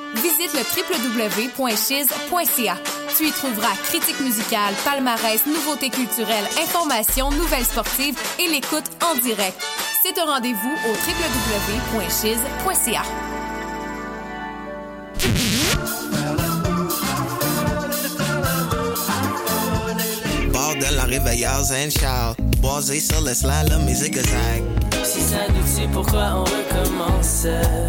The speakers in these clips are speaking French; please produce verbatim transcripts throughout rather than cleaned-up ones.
Visite le w w w point chiz point c a. Tu y trouveras critiques musicales, palmarès, nouveautés culturelles, informations, nouvelles sportives et l'écoute en direct. C'est un rendez-vous au w w w point chiz point c a. Bordel, la réveilleuse and shout. Basé sur le slalom et zigzag. Si ça nous tue, pourquoi on recommence?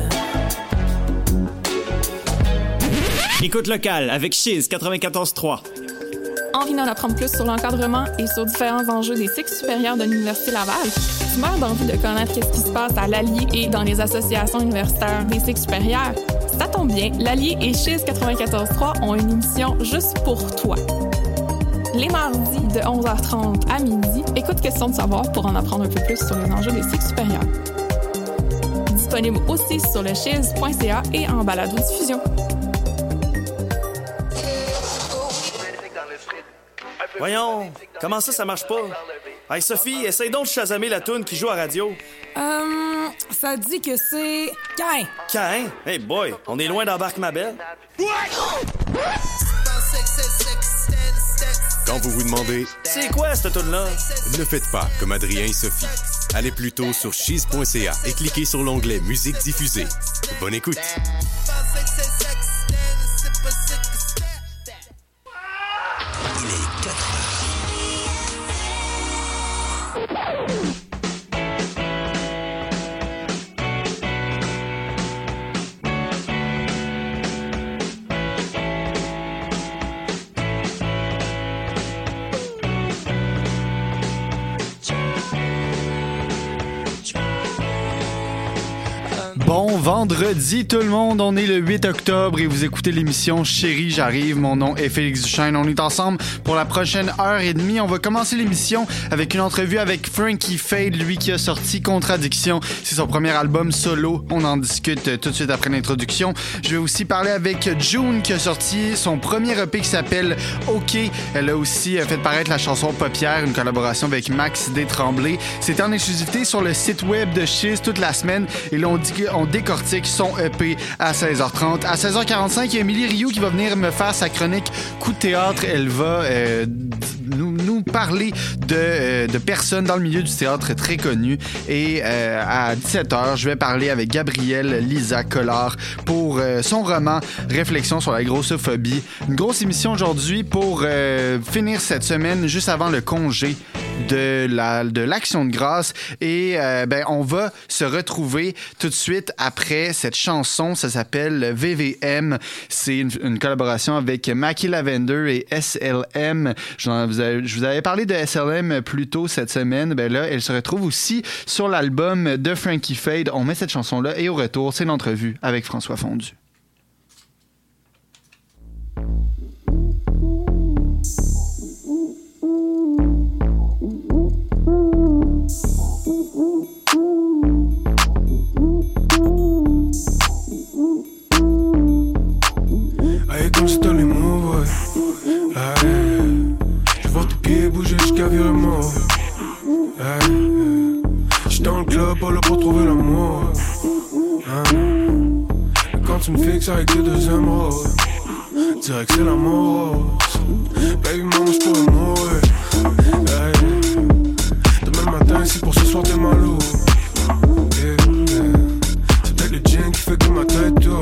Écoute locale avec Chiz quatre-vingt-quatorze trois. Envie d'en apprendre plus sur l'encadrement et sur différents enjeux des cycles supérieurs de l'Université Laval? Tu meurs d'envie de connaître ce qui se passe à l'Allier et dans les associations universitaires des cycles supérieurs? Ça tombe bien, l'Allier et Chiz quatre-vingt-quatorze trois ont une émission juste pour toi. Les mardis de onze heures trente à midi, écoute Question de savoir pour en apprendre un peu plus sur les enjeux des cycles supérieurs. Disponible aussi sur le chiz point c a et en balado-diffusion. Voyons, comment ça, ça marche pas? Hey Sophie, essaye donc de chasamer la toune qui joue à radio. Euh, ça dit que c'est... Cain. Cain? Hey boy, on est loin d'embarque ma belle. Quand vous vous demandez « C'est quoi cette toune-là? » Ne faites pas comme Adrien et Sophie. Allez plutôt sur chiz point c a et cliquez sur l'onglet Musique diffusée. Bonne écoute! Bon vendredi tout le monde, on est le huit octobre et vous écoutez l'émission Chérie, j'arrive, mon nom est Félix Duchesne. On est ensemble pour la prochaine heure et demie. On va commencer l'émission avec une entrevue avec Frankie Fade, lui qui a sorti Contradiction. C'est son premier album solo, on en discute tout de suite après l'introduction. Je vais aussi parler avec June qui a sorti son premier E P qui s'appelle OK. Elle a aussi fait paraître la chanson Paupières, une collaboration avec Max Détremblay. C'était en exclusivité sur le site web de Chiz toute la semaine et là on dit qu'on décortique son E P à seize heures trente. À seize heures quarante-cinq, il y a Émilie Rioux qui va venir me faire sa chronique Coup de théâtre. Elle va euh, nous, nous parler de, euh, de personnes dans le milieu du théâtre très connues. Et euh, à dix-sept heures, je vais parler avec Gabrielle Lisa Collard pour euh, son roman Réflexion sur la grossophobie. Une grosse émission aujourd'hui pour euh, finir cette semaine juste avant le congé de la de l'Action de grâce et euh, ben on va se retrouver tout de suite après cette chanson. Ça s'appelle V V M. C'est une, une collaboration avec Mackie Lavender et S L M. Je vous, avais, je vous avais parlé de S L M plus tôt cette semaine. Ben là, elle se retrouve aussi sur l'album de Frankie Fade. On met cette chanson là et au retour, c'est l'entrevue avec François Fondu. Aïe, comme c'est dans les mots, ouais. Aïe, je vois tes pieds bouger jusqu'à virer mort. Aïe, j'suis dans le club, pas là pour trouver l'amour. Aïe, et quand tu me fixes avec tes deux émeraudes, dirais que c'est la mort. Baby, maman, j'pourrais mourir. Aïe, demain matin, c'est pour ce soir, t'es malou. Yeah, yeah. C'est peut-être le gin qui fait que ma tête tourne.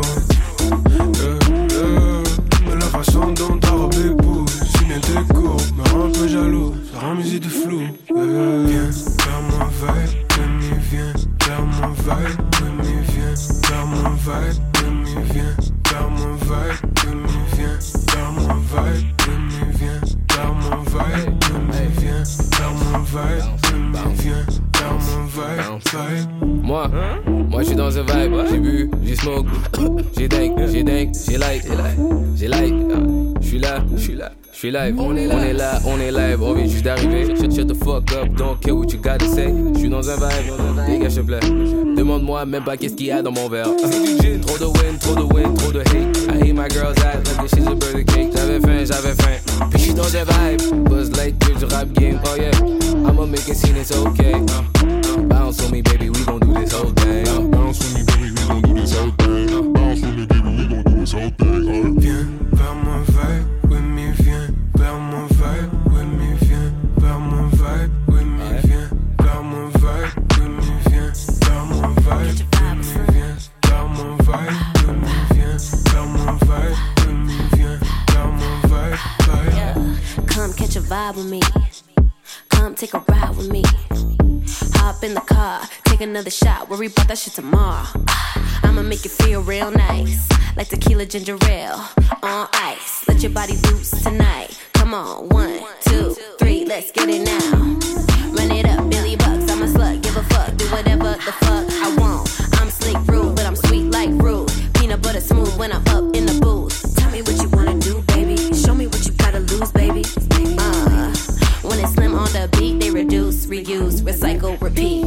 La façon dont ta robe épouse, si bien tes courbes me rend un peu jaloux, ça rend mes idées floues. Euh, viens, vers mon vibe, demi, viens, vers mon vibe, demi, viens, vers mon vibe, demi, viens, vers mon vibe, demi, viens, vers mon vibe, demi, viens, vers mon vibe, demi, viens, vers mon vibe, demi, viens, vers mon vibe, vibe. Moi, moi je suis dans un vibe, j'ai bu, j'ai smoke, j'ai dank, j'ai dank, j'ai like, j'ai like, je suis là, je suis là, je suis live, on est là, on est là, on est live, on vient juste d'arriver, shut, shut the fuck up, don't care what you gotta say, je suis dans un vibe, les gars je te plaît, demande-moi même pas qu'est-ce qu'il y a dans mon verre, trop de win, trop de win, trop de hate, I hate my girl's ass like this shit's a birthday cake, j'avais faim, j'avais faim, puis je suis dans un vibe, buzz light, du rap game, oh yeah, I'ma make it scene, it's okay, uh, bounce on me baby, we gon' do this whole thing, uh, bounce on me baby, we gon' do this whole thing, uh, bounce on me baby, we gon' do this Viens vers mon vibe, oui mais viens vers mon vibe, oui mais viens vers mon vibe, oui mais viens vers mon vibe, oui mais viens vers mon vibe, oui mais viens vers mon vibe, oui mais viens vers mon vibe, oui mais viens vers mon vibe, vibe. Come catch a vibe with me. Come take a ride with me. Hop in the car, take another shot. Worry about that shit tomorrow. I'ma make you feel real nice, like tequila ginger ale on ice. Let your body loose tonight. Come on, one, two, three, let's get it now. Run it up, Billy Bucks. I'm a slut, give a fuck, do whatever the fuck I want. I'm slick rude, but I'm sweet like rude. Peanut butter smooth when I'm up in the booth. Tell me what you wanna do, baby. Show me what you gotta lose, baby. Uh, when it's slim on the beat, they reduce, reuse, recycle, repeat.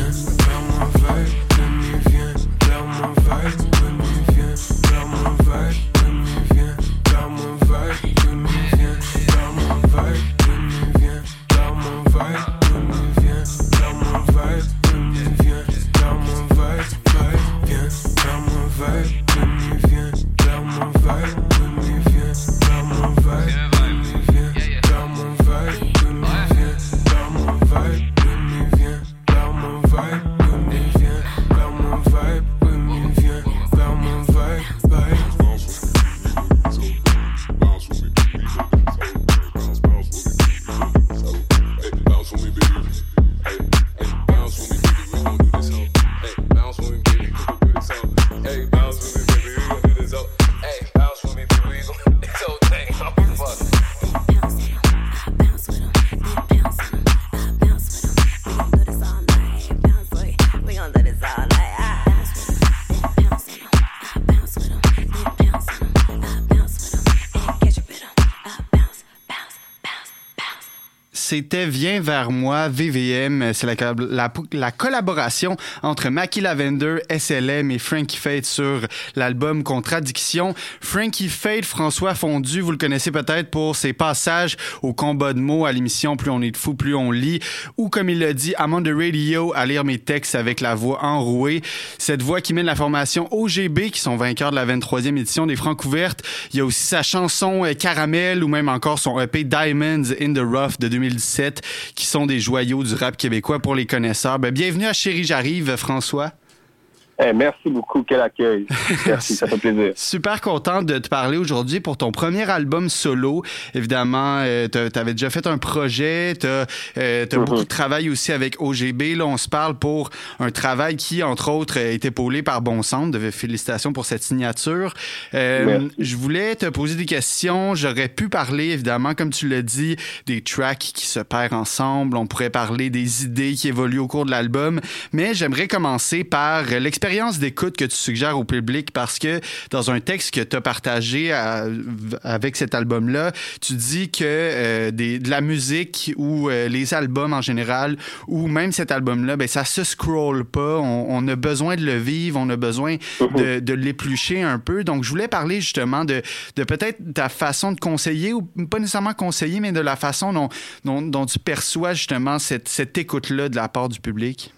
C'était Viens vers moi, V V M. C'est la, la, la collaboration entre Mackie Lavender, S L M et Frankie Fate sur l'album Contradiction. Frankie Fate, François Fondu, vous le connaissez peut-être pour ses passages au combat de mots à l'émission Plus on est de fou, plus on lit, ou comme il l'a dit, I'm on the radio, à lire mes textes avec la voix enrouée. Cette voix qui mène la formation O G B, qui sont vainqueurs de la vingt-troisième édition des Francs ouvertes. Il y a aussi sa chanson Caramel, ou même encore son E P Diamonds in the Rough de deux mille dix-sept, qui sont des joyaux du rap québécois pour les connaisseurs. Ben, bienvenue à Chérie J'arrive, François. Hey, merci beaucoup, quel accueil. Merci, ça fait plaisir. Super content de te parler aujourd'hui pour ton premier album solo. Évidemment, euh, tu avais déjà fait un projet, tu as euh, mm-hmm. beaucoup de travail aussi avec O G B. Là, on se parle pour un travail qui, entre autres, est épaulé par Bon Centre. Félicitations pour cette signature. Euh, je voulais te poser des questions. J'aurais pu parler, évidemment, comme tu l'as dit, des tracks qui se perdent ensemble. On pourrait parler des idées qui évoluent au cours de l'album. Mais j'aimerais commencer par l'expérience d'écoute que tu suggères au public, parce que dans un texte que tu as partagé à, avec cet album-là, tu dis que euh, des, de la musique ou euh, les albums en général, ou même cet album-là, ben, ça se scrolle pas. On, on a besoin de le vivre, on a besoin de, de l'éplucher un peu. Donc, je voulais parler justement de, de peut-être ta façon de conseiller, ou pas nécessairement conseiller, mais de la façon dont, dont, dont tu perçois justement cette, cette écoute-là de la part du public.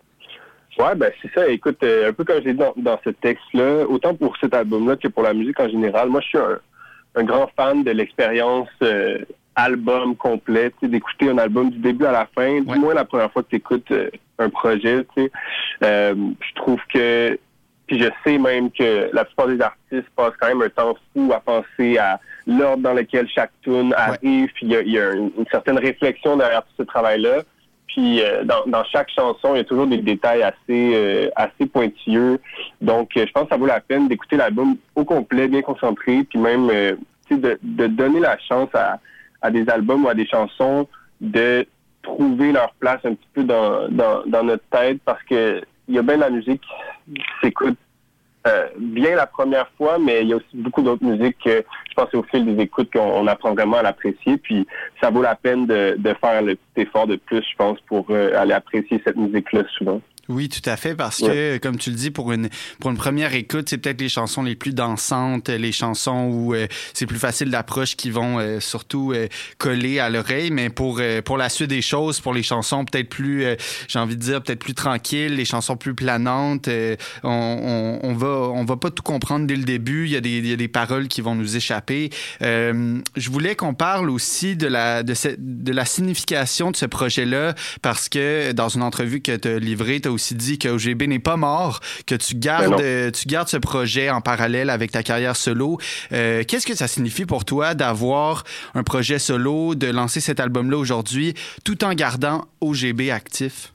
Ouais, ben c'est ça. Écoute, euh, un peu comme j'ai dit dans, dans ce texte-là, autant pour cet album-là que pour la musique en général, moi je suis un, un grand fan de l'expérience euh, album complet, tu sais, d'écouter un album du début à la fin, du ouais. moins la première fois que tu écoutes euh, un projet, tu sais. Euh, je trouve que, puis je sais même que la plupart des artistes passent quand même un temps fou à penser à l'ordre dans lequel chaque tune arrive, puis il y a, y a une, une certaine réflexion derrière tout ce travail-là. Puis euh, dans, dans chaque chanson, il y a toujours des détails assez euh, assez pointilleux. Donc, euh, je pense que ça vaut la peine d'écouter l'album au complet, bien concentré, puis même euh, de, de donner la chance à, à des albums ou à des chansons de trouver leur place un petit peu dans, dans, dans notre tête, parce que il y a bien de la musique qui s'écoute euh, bien la première fois, mais il y a aussi beaucoup d'autres musiques que je pense au fil des écoutes qu'on on apprend vraiment à l'apprécier, puis ça vaut la peine de, de faire le petit effort de plus, je pense, pour euh, aller apprécier cette musique-là souvent. Oui, tout à fait, parce que, ouais. comme tu le dis, pour une pour une première écoute, c'est peut-être les chansons les plus dansantes, les chansons où euh, c'est plus facile d'approche qui vont euh, surtout euh, coller à l'oreille, mais pour euh, pour la suite des choses, pour les chansons peut-être plus, euh, j'ai envie de dire, peut-être plus tranquilles, les chansons plus planantes, euh, on, on, on va on va pas tout comprendre dès le début, il y a des il y a des paroles qui vont nous échapper. Euh, je voulais qu'on parle aussi de la de cette de la signification de ce projet-là, parce que dans une entrevue que tu as livrée, tu as aussi dit que O G B n'est pas mort, que tu gardes, euh, tu gardes ce projet en parallèle avec ta carrière solo. Euh, qu'est-ce que ça signifie pour toi d'avoir un projet solo, de lancer cet album-là aujourd'hui, tout en gardant O G B actif?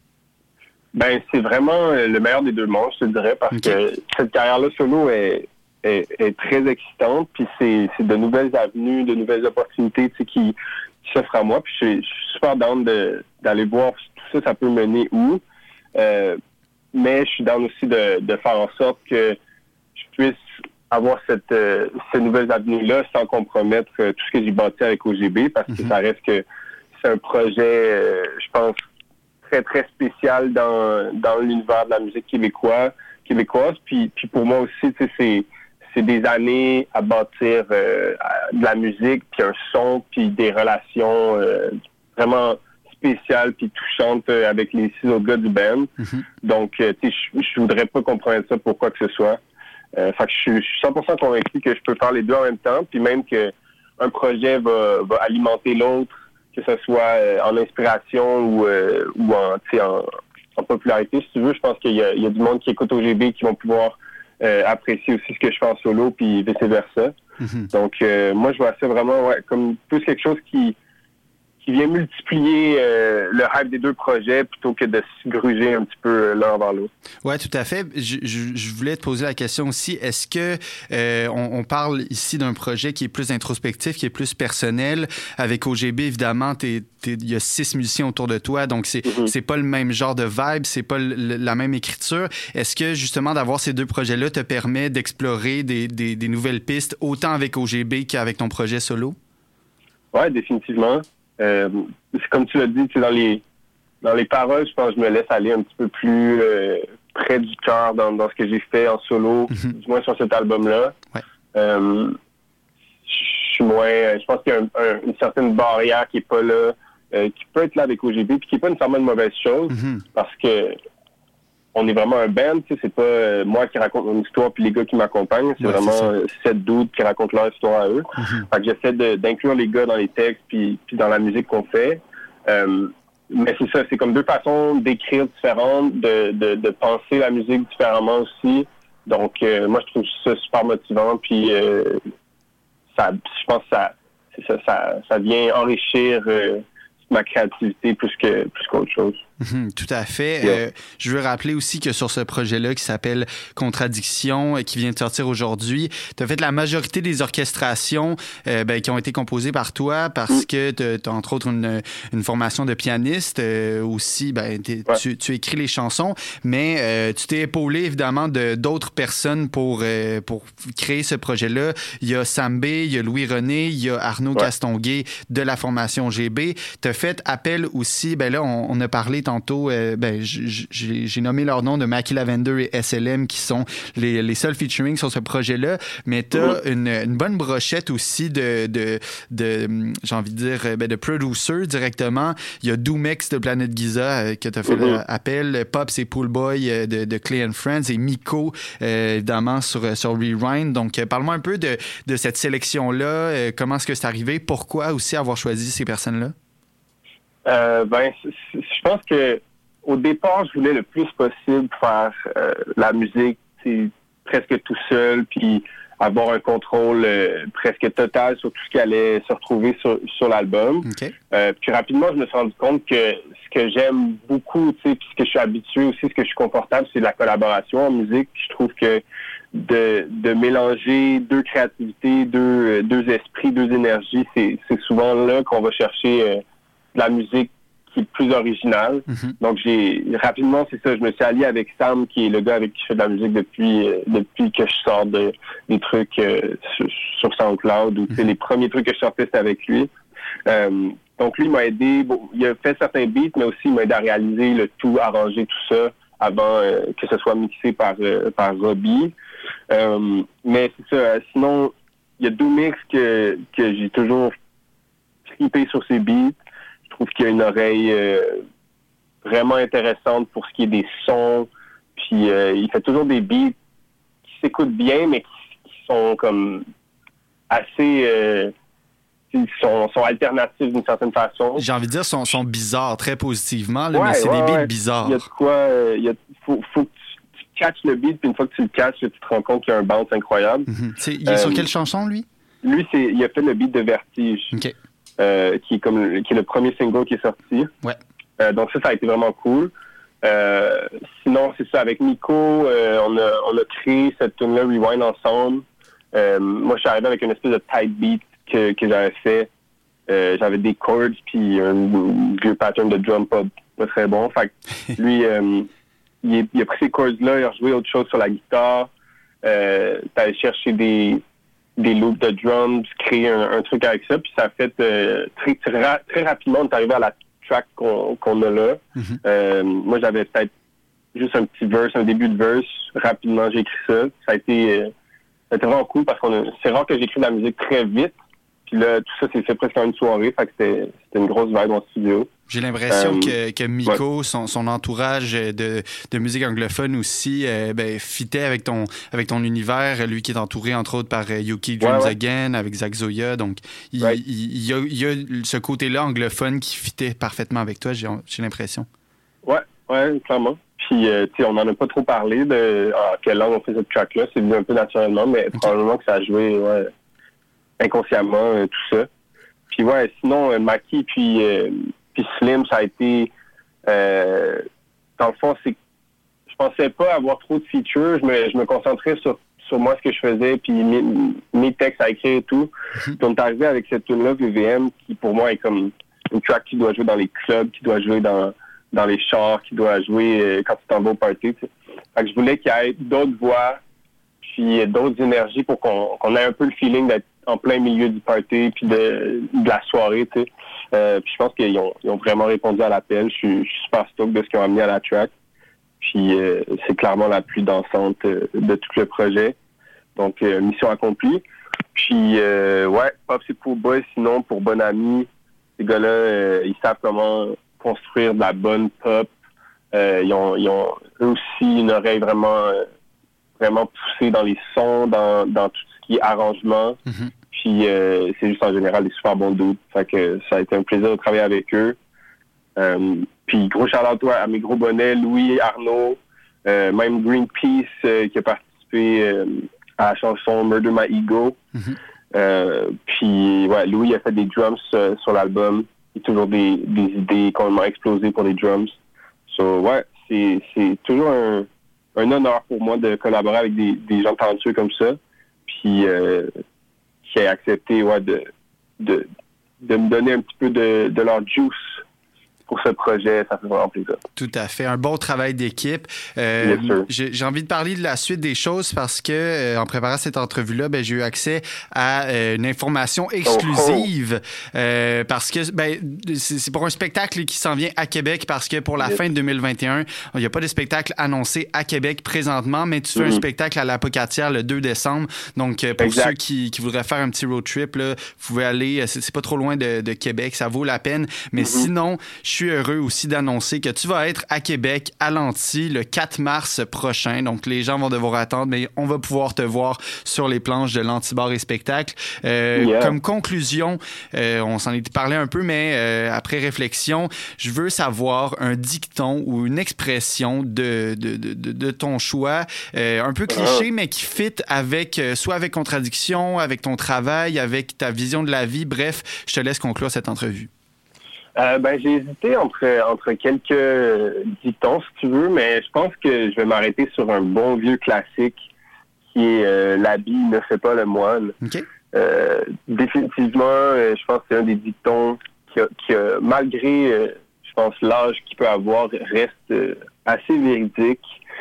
Ben, c'est vraiment le meilleur des deux mondes, je te dirais, parce okay. que cette carrière-là solo est, est, est très excitante, puis c'est, c'est de nouvelles avenues, de nouvelles opportunités, tu sais, qui, qui s'offrent à moi, puis je, je suis super down de, d'aller voir tout ça, ça peut mener où. Euh, mais je suis down aussi de, de faire en sorte que je puisse avoir cette, euh, ces nouvelles avenues-là sans compromettre euh, tout ce que j'ai bâti avec O G B, parce que mm-hmm. ça reste que c'est un projet, euh, je pense, très, très spécial dans, dans l'univers de la musique québécoise. québécoise. Puis, puis pour moi aussi, tu sais, c'est, c'est des années à bâtir euh, de la musique, puis un son, puis des relations euh, vraiment spéciale puis touchante euh, avec les six autres gars du band. Mm-hmm. Donc, euh, tu sais, je voudrais pas compromettre ça pour quoi que ce soit. Euh, fait que je suis cent pour cent convaincu que je peux faire les deux en même temps, puis même que un projet va, va alimenter l'autre, que ce soit euh, en inspiration ou, euh, ou en, tu sais, en, en popularité, si tu veux. Je pense qu'il y a, il y a du monde qui écoute O G B qui vont pouvoir euh, apprécier aussi ce que je fais en solo, puis vice-versa. Mm-hmm. Donc, euh, moi, je vois ça vraiment ouais, comme plus quelque chose qui qui vient multiplier euh, le hype des deux projets plutôt que de se gruger un petit peu l'un vers l'autre. Oui, tout à fait. Je, je, je voulais te poser la question aussi, est-ce que euh, on, on parle ici d'un projet qui est plus introspectif, qui est plus personnel? Avec O G B, évidemment, il y a six musiciens autour de toi, donc c'est, mm-hmm. c'est pas le même genre de vibe, c'est pas le, la même écriture. Est-ce que justement d'avoir ces deux projets-là te permet d'explorer des, des, des nouvelles pistes, autant avec O G B qu'avec ton projet solo? Oui, définitivement. Euh, c'est comme tu l'as dit, tu sais, dans les dans les paroles, je pense que je me laisse aller un petit peu plus euh, près du cœur dans, dans ce que j'ai fait en solo, mm-hmm. du moins sur cet album-là. Ouais. Euh, je suis moins, je pense qu'il y a un, un, une certaine barrière qui est pas là, euh, qui peut être là avec O G B, puis qui est pas nécessairement une mauvaise chose, mm-hmm. parce que on est vraiment un band, tu sais, c'est pas euh, moi qui raconte mon histoire puis les gars qui m'accompagnent, c'est ouais, vraiment c'est sept dudes qui racontent leur histoire à eux. Mm-hmm. Fait que j'essaie de, d'inclure les gars dans les textes puis, puis dans la musique qu'on fait. Euh, mais c'est ça, c'est comme deux façons d'écrire différentes, de, de, de penser la musique différemment aussi. Donc euh, moi je trouve ça super motivant, puis euh, ça, je pense que ça, c'est ça, ça, ça vient enrichir euh, ma créativité plus que plus qu'autre chose. Mmh, tout à fait. Yeah. Euh, je veux rappeler aussi que sur ce projet-là qui s'appelle Contradiction, euh, qui vient de sortir aujourd'hui, tu as fait la majorité des orchestrations euh, ben, qui ont été composées par toi parce mmh. que tu as entre autres une, une formation de pianiste. Euh, aussi, ben, ouais. tu, tu écris les chansons, mais euh, tu t'es épaulé évidemment de d'autres personnes pour, euh, pour créer ce projet-là. Il y a Sam B, il y a Louis-René, il y a Arnaud ouais. Castonguay de la formation G B. Tu as fait appel aussi, ben là, on, on a parlé tantôt, euh, ben, j'ai, j'ai nommé leur nom de Mackie Lavender et S L M qui sont les, les seuls featuring sur ce projet-là, mais tu as une, une bonne brochette aussi de, de, de j'ai envie de dire, ben, de producers directement. Il y a Doomex de Planète Giza euh, que tu as fait mm-hmm. appel, Pops et Poolboy euh, de, de Clay and Friends et Miko, euh, évidemment, sur, sur Rewind. Donc, euh, parle-moi un peu de, de cette sélection-là. Euh, comment est-ce que c'est arrivé? Pourquoi aussi avoir choisi ces personnes-là? Euh, ben, je pense que au départ, je voulais le plus possible faire euh, la musique presque tout seul, puis avoir un contrôle euh, presque total sur tout ce qui allait se retrouver sur, sur l'album. Okay. Euh, puis rapidement, je me suis rendu compte que ce que j'aime beaucoup, tu sais, puis ce que je suis habitué aussi, ce que je suis confortable, c'est la collaboration en musique. Puis je trouve que de, de mélanger deux créativités, deux, deux esprits, deux énergies, c'est, c'est souvent là qu'on va chercher euh, de la musique qui est plus originale. Mm-hmm. Donc, j'ai rapidement, c'est ça, je me suis allié avec Sam, qui est le gars avec qui je fais de la musique depuis euh, depuis que je sors de, des trucs euh, sur, sur SoundCloud, ou mm-hmm. les premiers trucs que je sortais, c'était avec lui. Euh, donc, lui, il m'a aidé, bon, il a fait certains beats, mais aussi il m'a aidé à réaliser le tout, arranger tout ça, avant euh, que ce soit mixé par, euh, par Robbie. Euh, mais c'est ça. Sinon, il y a Doomix que, que j'ai toujours trippé sur ses beats. Je trouve qu'il a une oreille euh, vraiment intéressante pour ce qui est des sons. Puis euh, il fait toujours des beats qui s'écoutent bien, mais qui, qui sont comme assez... Euh, Ils sont, sont alternatifs d'une certaine façon. J'ai envie de dire, sont, sont bizarres, très positivement, là, ouais, mais c'est ouais, des beats ouais. bizarres. Il y a de quoi... Euh, il y a, faut, faut que tu, tu catches le beat, puis une fois que tu le catches, tu te rends compte qu'il y a un bounce incroyable. Mm-hmm. C'est, il est euh, sur quelle chanson, lui? Lui, c'est, il a fait le beat de Vertige, okay. euh, qui, est comme, qui est le premier single qui est sorti. Ouais. Euh, donc ça, ça a été vraiment cool. Euh, sinon, c'est ça, avec Nico, euh, on, a, on a créé cette tune-là, Rewind, ensemble. Euh, moi, je suis arrivé avec une espèce de tight beat que, que j'avais fait. Euh, j'avais des chords puis un, un vieux pattern de drum pas, pas très bon. Fait que lui, euh, il, est, il a pris ces chords-là, il a rejoué autre chose sur la guitare. Euh, t'as allé chercher des, des loops de drums, créer un, un truc avec ça, puis ça a fait euh, très, très, très rapidement, on est arrivé à la track qu'on, qu'on a là. Mm-hmm. Euh, moi, j'avais peut-être juste un petit verse, un début de verse. Rapidement, j'ai écrit ça. Ça a été, euh, ça a été vraiment cool parce que c'est rare que j'écris de la musique très vite. Puis là, tout ça, c'est fait presque en une soirée. Fait que c'était, c'était une grosse vibe en studio. J'ai l'impression euh, que, que Miko, ouais. son, son entourage de, de musique anglophone aussi, euh, ben, fitait avec ton, avec ton univers. Lui qui est entouré, entre autres, par Yuki Dreams ouais, ouais. Again, avec Zach Zoya. Donc, il, ouais. il, il, y a, il y a ce côté-là anglophone qui fitait parfaitement avec toi, j'ai, j'ai l'impression. Ouais, ouais, clairement. Puis, euh, tu sais, on n'en a pas trop parlé de en quelle langue on fait cette track-là. C'est venu un peu naturellement, mais okay. probablement que ça a joué, ouais, inconsciemment, euh, tout ça. Puis ouais, sinon, euh, Maki puis, euh, puis Slim, ça a été... Euh, dans le fond, c'est je pensais pas avoir trop de features. Je me, je me concentrais sur, sur moi, ce que je faisais, puis mes, mes textes à écrire et tout. Puis on est arrivé avec cette tune-là, V V M, qui pour moi est comme une track qui doit jouer dans les clubs, qui doit jouer dans, dans les chars, qui doit jouer euh, quand tu t'en vas au party. T'sais. Fait que je voulais qu'il y ait d'autres voix, puis d'autres énergies pour qu'on, qu'on ait un peu le feeling d'être en plein milieu du party puis de, de la soirée, tu sais. Euh, puis je pense qu'ils ont, ils ont vraiment répondu à l'appel. Je suis, je suis super stoked de ce qu'ils ont amené à la track. Puis euh, c'est clairement la plus dansante euh, de tout le projet. Donc, euh, mission accomplie. Puis, euh, ouais, Pop, c'est pour boys. Sinon, pour Bon Ami, ces gars-là, euh, ils savent comment construire de la bonne pop. Euh, ils, ont, ils ont eux aussi une oreille vraiment, euh, vraiment poussée dans les sons, dans, dans tout ce qui est arrangement. Mm-hmm. Puis euh, c'est juste en général des super bons dudes. Fait que ça a été un plaisir de travailler avec eux. Euh, puis gros shout-out à mes gros bonnets, Louis, Arnaud, euh, même Greenpeace euh, qui a participé euh, à la chanson Murder My Ego. Mm-hmm. Euh, puis ouais, Louis a fait des drums euh, sur l'album. Il y a toujours des, des idées complètement explosées pour les drums. So ouais, c'est, c'est toujours un, un honneur pour moi de collaborer avec des, des gens talentueux comme ça. Puis euh, qui a accepté ouais, de, de, de me donner un petit peu de, de leur juice pour ce projet, ça fait vraiment plaisir. Tout à fait. Un bon travail d'équipe. Euh, yes, j'ai, j'ai envie de parler de la suite des choses parce que euh, en préparant cette entrevue-là, ben, j'ai eu accès à euh, une information exclusive oh, oh. Euh, parce que ben, c'est, c'est pour un spectacle qui s'en vient à Québec parce que pour la yes. fin de deux mille vingt et un, il n'y a pas de spectacle annoncé à Québec présentement, mais tu fais mm-hmm. un spectacle à la Pocatière le deux décembre. Donc, pour exact. ceux qui, qui voudraient faire un petit road trip, là, vous pouvez aller, c'est, c'est pas trop loin de, de Québec, ça vaut la peine. Mais mm-hmm. sinon, je suis heureux aussi d'annoncer que tu vas être à Québec, à l'Anti, le quatre mars prochain. Donc, les gens vont devoir attendre, mais on va pouvoir te voir sur les planches de l'Anti-Bar et Spectacle. Euh, yeah. Comme conclusion, euh, on s'en est parlé un peu, mais euh, après réflexion, je veux savoir un dicton ou une expression de, de, de, de, de ton choix, euh, un peu cliché, mais qui fit avec, euh, soit avec contradiction, avec ton travail, avec ta vision de la vie. Bref, je te laisse conclure cette entrevue. Euh, ben, j'ai hésité entre, entre quelques dictons, si tu veux, mais je pense que je vais m'arrêter sur un bon vieux classique qui est euh, « L'habit ne fait pas le moine okay. ». Euh, définitivement, euh, je pense que c'est un des dictons qui, a, qui a, malgré, euh, je pense, l'âge qu'il peut avoir, reste euh, assez véridique.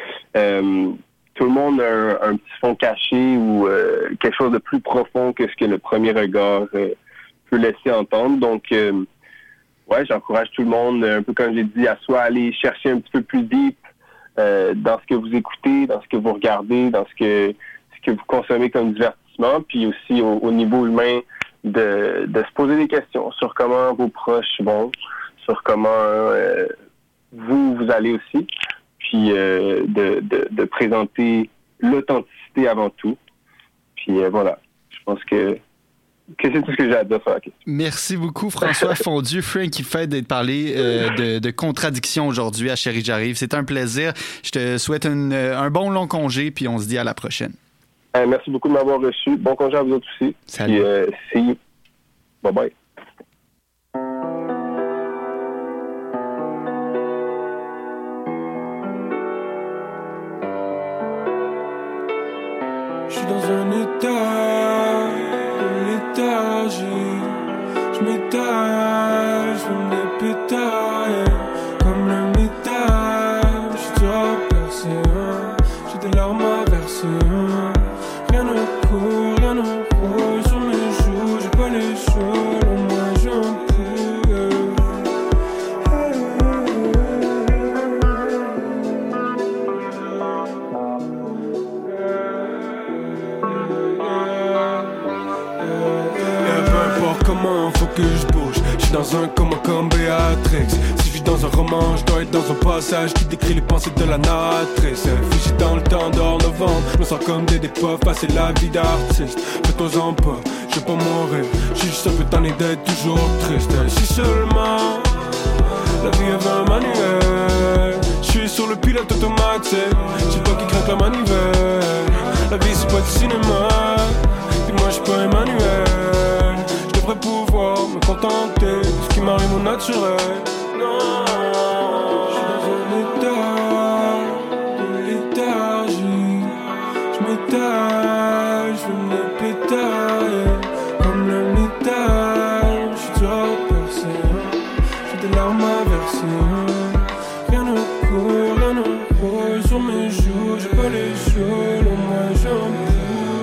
Euh, tout le monde a un, un petit fond caché ou euh, quelque chose de plus profond que ce que le premier regard euh, peut laisser entendre. Donc, euh, ouais, j'encourage tout le monde, un peu comme j'ai dit, à soit aller chercher un petit peu plus deep euh, dans ce que vous écoutez, dans ce que vous regardez, dans ce que ce que vous consommez comme divertissement, puis aussi au, au niveau humain de, de se poser des questions sur comment vos proches vont, sur comment euh, vous, vous allez aussi, puis euh, de, de, de présenter l'authenticité avant tout. Puis euh, voilà, je pense que que c'est tout ce que j'ai à dire sur la question. Merci beaucoup, François Fondieu. Frankie Fête d'être parlé euh, de, de contradiction aujourd'hui à Chérie J'arrive. C'est un plaisir. Je te souhaite une, un bon long congé, puis on se dit à la prochaine. Euh, merci beaucoup de m'avoir reçu. Bon congé à vous autres aussi. Salut. Puis, euh, see you. Bye bye. Je suis dans un état de léthargie. Je m'étale, je fume des pétards, yeah. Comme le métal, je dois percer, hein. J'ai des larmes à verser, hein. Rien ne court, rien ne roule sur mes joues. J'ai pas les cheveux, au moins j'ai un coup, yeah. Comment faut que je bouge? Je suis dans un coma comme Béatrix. Si je vis dans un roman, je dois être dans un passage qui décrit les pensées de la narratrice. Figé dans le temps d'or novembre, je me sens comme des dépôts, passer la vie d'artiste. Fais-toi-en pas, je vais pas mourir. Je suis juste un peu tanné d'être toujours triste. Si seulement la vie avait un manuel. Je suis sur le pilote automatique. C'est toi qui craque la manivelle. La vie c'est pas du cinéma. Et moi je suis pas Emmanuel. Je devrais pouvoir me contenter de ce qui m'arrive au naturel. Non, je suis dans un état de léthargie. Je m'étale, je fume des pétards, yeah. Comme le métal, je suis dur à percer. J'ai des larmes à verser. Rien ne court, rien ne roule sur mes joues. J'ai pas les cheveux, au moins j'ai un peu.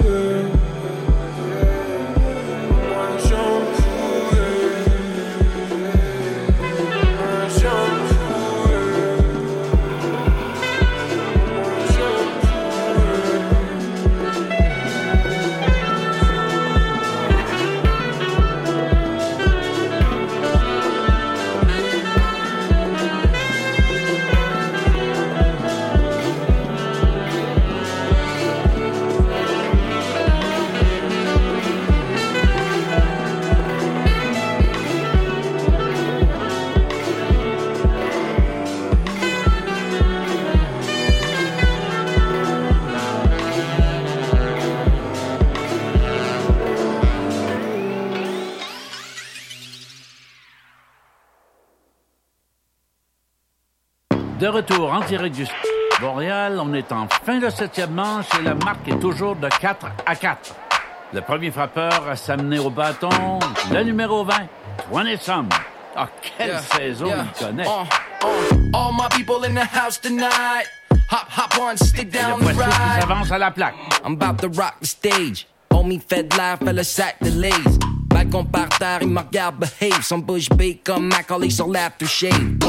De retour en direct du Montréal, on est en fin de septième manche et la marque est toujours de quatre à quatre. Le premier frappeur à s'amener au bâton, le numéro vingt, Twenty Some. Ah, quelle yeah, saison yeah. il connaît. Uh, uh, all my people in the house tonight. Hop, hop on, stick down the ride. Qui s'avance à la plaque. I'm about to rock the stage. Homie fait de l'air, fait le sac de lace. Balcon par terre, il me regarde behave. Son bouche bée comme Macaulay sur l'aftershave.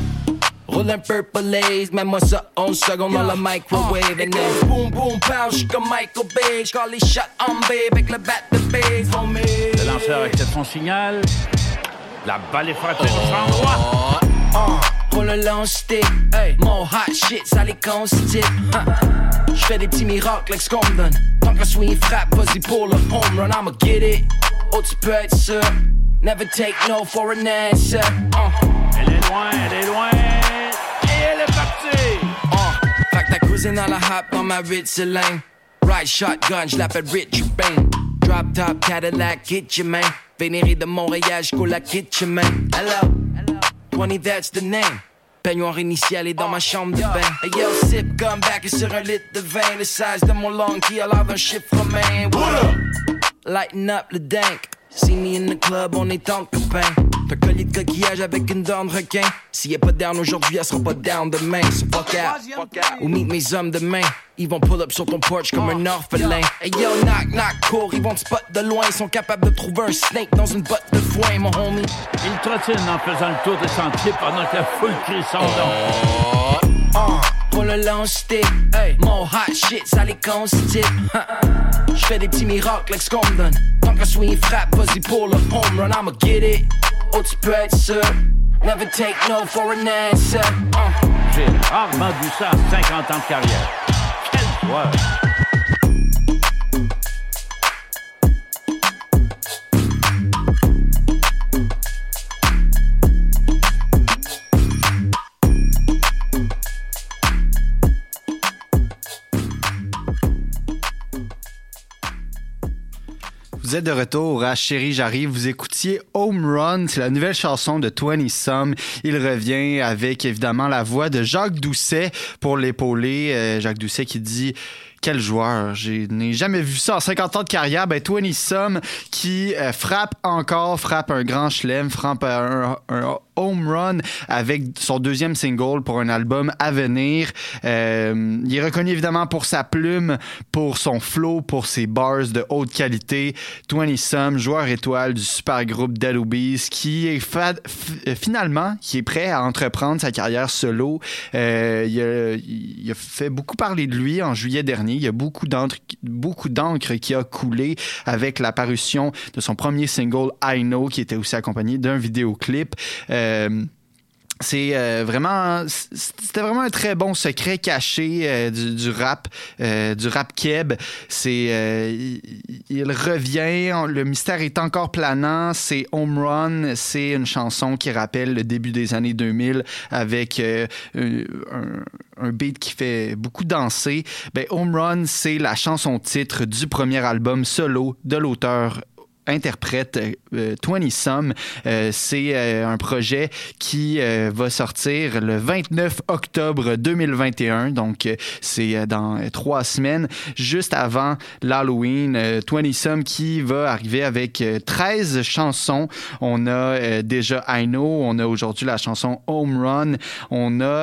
Roule un purple lace, mets-moi ça onze secondes dans la microwave. And then boom, boom, pow, j'suis comme Michael Bay. J'call les shots en babe avec le bat de base, homie. Le lanceur accepte son signal. La balle est frappée au champ droit. Uh, roule le lance-stick, hey. Mon hot shit, ça les constipe. Huh. J'fais des petits miracles avec ce qu'on me donne. Tant qu'un swing frappe, vas-y pour le home run, I'ma get it. Oh, tu peux être sûr. Never take no for an answer. Uh. Elle est loin, elle est loin. Elle est partie! Uh, fait que ta cousine à la hop dans ma Ritz-Lane. Ride shotgun, j'l'appelle Richard Bain. Drop top Cadillac, get your man. Vénéré de Montréal, j'coule la kitchen man. Hello, twenty that's the name. Peignoir initial est dans ma chambre de bain. Hey yo, sip gun back et sur un litre de vin. Le size de mon long qui a l'air d'un chiffre romain. What up? Lighten up le dank. See me in the club, on est en copain. T'as un collier de coquillage avec une dent de requin. S'il est pas down aujourd'hui, elle sera pas down demain. So fuck out, ou meet mes hommes demain. Ils vont pull up sur ton porch comme un orphelin. Hey yo, knock, knock, cours, ils vont te spot de loin. Ils sont capables de trouver un snake dans une botte de foin, mon homie. Ils trottinent en faisant le tour des sentiers pendant que la foule crie son nom. faut le lancer. Hey, mon hot shit, ça les constitue. J'fais des petits miracles avec ce qu'on me donne. Tant que swing frappe, vas-y pour le home run, I'ma get it. Oh, tu peux être sûr. Never take no for an answer. Uh. J'ai rarement vu ça en cinquante ans de carrière. Quelle joie! Vous êtes de retour à Chérie, j'arrive. Vous écoutiez Home Run, c'est la nouvelle chanson de vingt Some. Il revient avec évidemment la voix de Jacques Doucet pour l'épauler. Euh, Jacques Doucet qui dit... Quel joueur! Je n'ai jamais vu ça en cinquante ans de carrière. Ben, vingt Some qui euh, frappe encore, frappe un grand chelem, frappe un, un home run avec son deuxième single pour un album à venir. Euh, il est reconnu évidemment pour sa plume, pour son flow, pour ses bars de haute qualité. vingt Some, joueur étoile du super groupe Dead Obies, qui est fa- f- finalement qui est prêt à entreprendre sa carrière solo. Euh, il, a, il a fait beaucoup parler de lui en juillet dernier. Il y a beaucoup d'encre, beaucoup d'encre qui a coulé avec la parution de son premier single I Know, qui était aussi accompagné d'un vidéoclip. Euh, C'est euh, vraiment, c'était vraiment un très bon secret caché euh, du, du rap, euh, du rap keb. C'est, euh, il, il revient, le mystère est encore planant. C'est Home Run, c'est une chanson qui rappelle le début des années deux mille avec euh, un, un beat qui fait beaucoup danser. Ben Home Run, c'est la chanson titre du premier album solo de l'auteur interprète euh, vingt Some. Euh, c'est euh, un projet qui euh, va sortir le vingt-neuf octobre deux mille vingt et un, donc euh, c'est euh, dans euh, trois semaines, juste avant l'Halloween. Euh, vingt Some qui va arriver avec euh, treize chansons. On a euh, déjà I Know, on a aujourd'hui la chanson Home Run, on a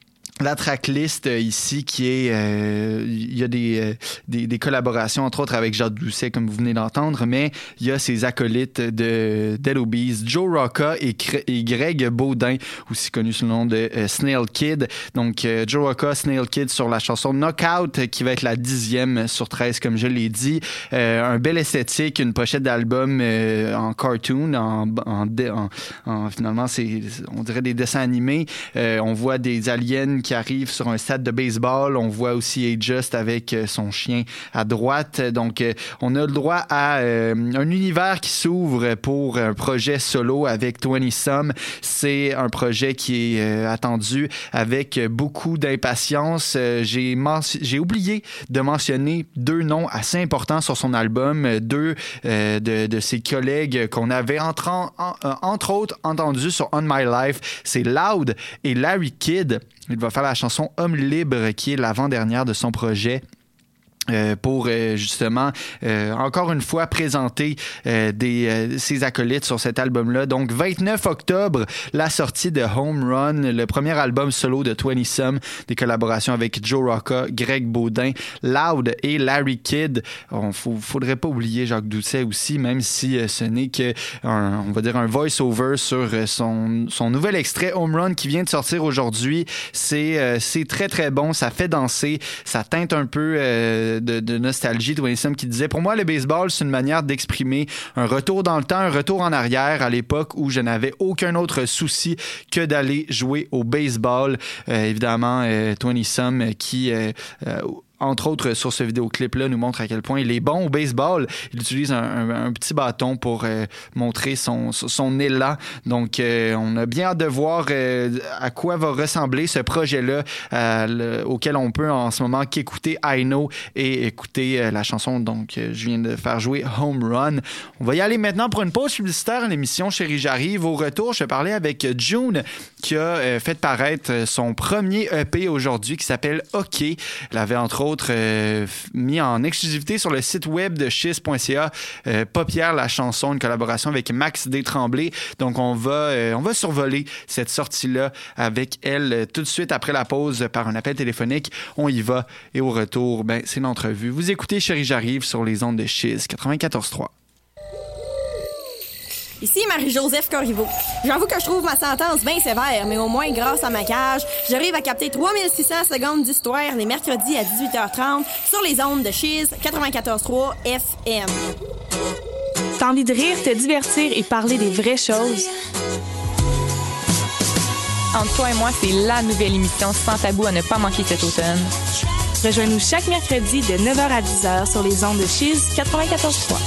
la tracklist ici qui est... Euh, il y a des, euh, des, des collaborations, entre autres avec Jacques Doucet, comme vous venez d'entendre, mais il y a ses acolytes de Dead Obies, Joe Rocca et, et Greg Baudin, aussi connu sous le nom de euh, Snail Kid. Donc, euh, Joe Rocca, Snail Kid sur la chanson Knockout, qui va être la dixième sur treize, comme je l'ai dit. Euh, un bel esthétique, une pochette d'album euh, en cartoon, en, en, en, en... Finalement, c'est, on dirait des dessins animés. Euh, on voit des aliens qui arrive sur un stade de baseball. On voit aussi A-Just avec son chien à droite. Donc, on a le droit à euh, un univers qui s'ouvre pour un projet solo avec vingt Some. C'est un projet qui est euh, attendu avec beaucoup d'impatience. Euh, j'ai, men- j'ai oublié de mentionner deux noms assez importants sur son album, deux euh, de, de ses collègues qu'on avait entre, en, en, entre autres entendus sur On My Life. C'est Loud et Larry Kidd. Il va faire la chanson Homme libre, qui est l'avant-dernière de son projet. Euh, pour euh, justement euh, encore une fois présenter euh, des, euh, ses acolytes sur cet album-là. Donc vingt-neuf octobre, la sortie de Home Run, le premier album solo de vingt Some, des collaborations avec Joe Rocca, Greg Baudin, Loud et Larry Kidd. On faut, faudrait pas oublier Jacques Doucet aussi, même si euh, ce n'est que un, on va dire un voice-over sur euh, son, son nouvel extrait Home Run qui vient de sortir aujourd'hui. C'est, euh, c'est très très bon, ça fait danser, ça teinte un peu euh, De, de nostalgie. vingt Some qui disait, pour moi, le baseball, c'est une manière d'exprimer un retour dans le temps, un retour en arrière à l'époque où je n'avais aucun autre souci que d'aller jouer au baseball. Euh, évidemment, euh, vingt Some qui... Euh, euh, entre autres, sur ce vidéoclip-là, nous montre à quel point il est bon au baseball. Il utilise un, un, un petit bâton pour euh, montrer son, son élan. Donc, euh, on a bien hâte de voir euh, à quoi va ressembler ce projet-là euh, le, auquel on peut en ce moment qu'écouter I Know et écouter euh, la chanson donc euh, je viens de faire jouer Home Run. On va y aller maintenant pour une pause publicitaire à l'émission Chérie, j'arrive. Au retour, je vais parler avec June qui a euh, fait paraître son premier E P aujourd'hui qui s'appelle OK. Elle avait entre autres Euh, mis en exclusivité sur le site web de chiz point c a euh, Paupière la chanson, une collaboration avec Max Détremblay. Donc on va euh, on va survoler cette sortie-là avec elle euh, tout de suite après la pause par un appel téléphonique. On y va et au retour, ben c'est l'entrevue. Vous écoutez Chérie, j'arrive sur les ondes de Chiz quatre-vingt-quatorze trois. Ici Marie-Joseph Corriveau. J'avoue que je trouve ma sentence bien sévère, mais au moins, grâce à ma cage, j'arrive à capter trois mille six cents secondes d'histoire les mercredis à dix-huit heures trente sur les ondes de Chiz quatre-vingt-quatorze trois F M. T'as envie de rire, te divertir et parler des vraies choses? Entre toi et moi, c'est la nouvelle émission sans tabou à ne pas manquer cet automne. Rejoins-nous chaque mercredi de neuf heures à dix heures sur les ondes de Chiz quatre-vingt-quatorze trois.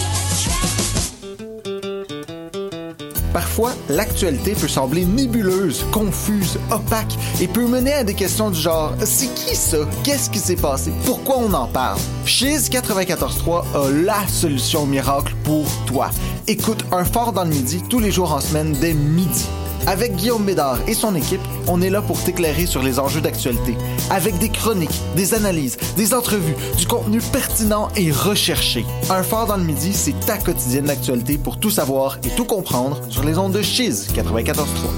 Parfois, l'actualité peut sembler nébuleuse, confuse, opaque et peut mener à des questions du genre « C'est qui ça? Qu'est-ce qui s'est passé? Pourquoi on en parle? » Chiz quatre-vingt-quatorze trois a la solution miracle pour toi. Écoute Un Fort dans le Midi tous les jours en semaine dès midi. Avec Guillaume Bédard et son équipe, on est là pour t'éclairer sur les enjeux d'actualité. Avec des chroniques, des analyses, des entrevues, du contenu pertinent et recherché. Un Fort dans le Midi, c'est ta quotidienne d'actualité pour tout savoir et tout comprendre sur les ondes de Chiz quatre-vingt-quatorze trois.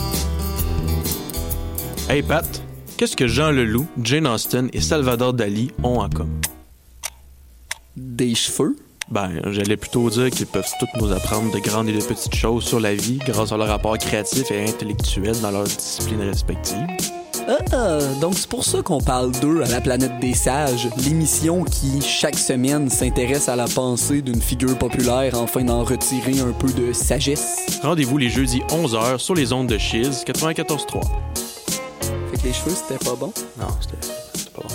Hey Pat, qu'est-ce que Jean Leloup, Jane Austen et Salvador Dali ont en commun? Des cheveux? Ben, j'allais plutôt dire qu'ils peuvent tous nous apprendre de grandes et de petites choses sur la vie grâce à leur rapport créatif et intellectuel dans leurs disciplines respectives. Ah, donc c'est pour ça qu'on parle d'eux à la Planète des Sages, l'émission qui, chaque semaine, s'intéresse à la pensée d'une figure populaire afin d'en retirer un peu de sagesse. Rendez-vous les jeudis onze heures sur les ondes de Chiz quatre-vingt-quatorze trois. Fait que les cheveux, c'était pas bon? Non, c'était, c'était pas bon.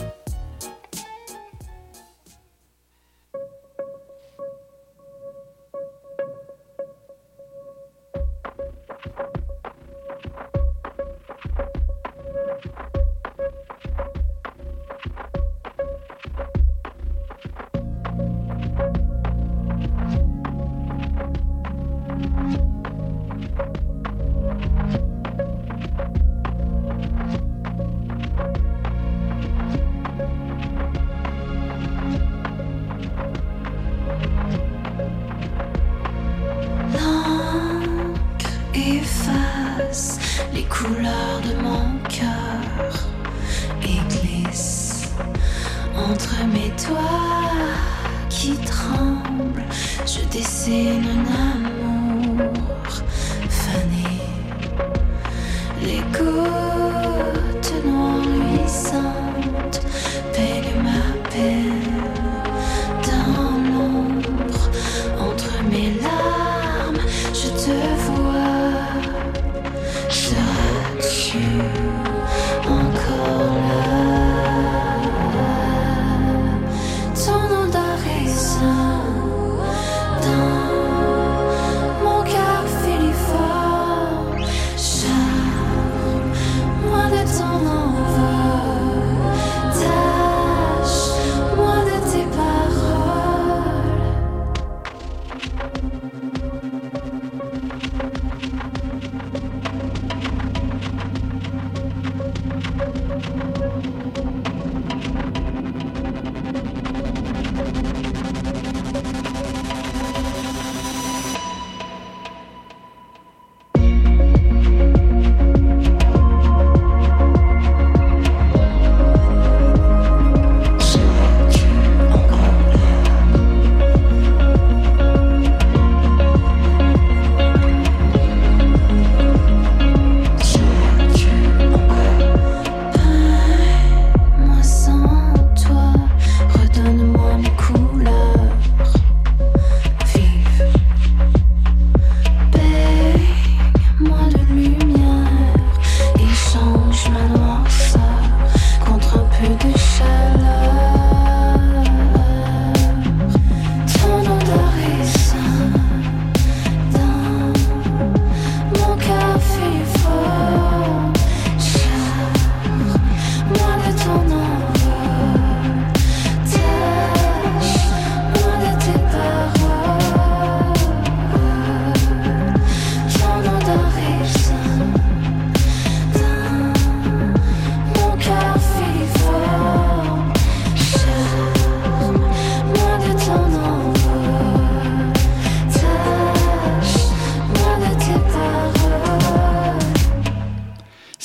Efface les couleurs de mon cœur et glisse entre mes doigts qui tremblent. Je dessine un amour fané. Les gouttes noires luisantes peignent ma peine dans l'ombre. Entre mes larmes, je te vois. Seras-tu encore là? Ton odeur résonne dans mon cœur filiforme. Charme, moi de ton envol. Tâche, moi de tes paroles.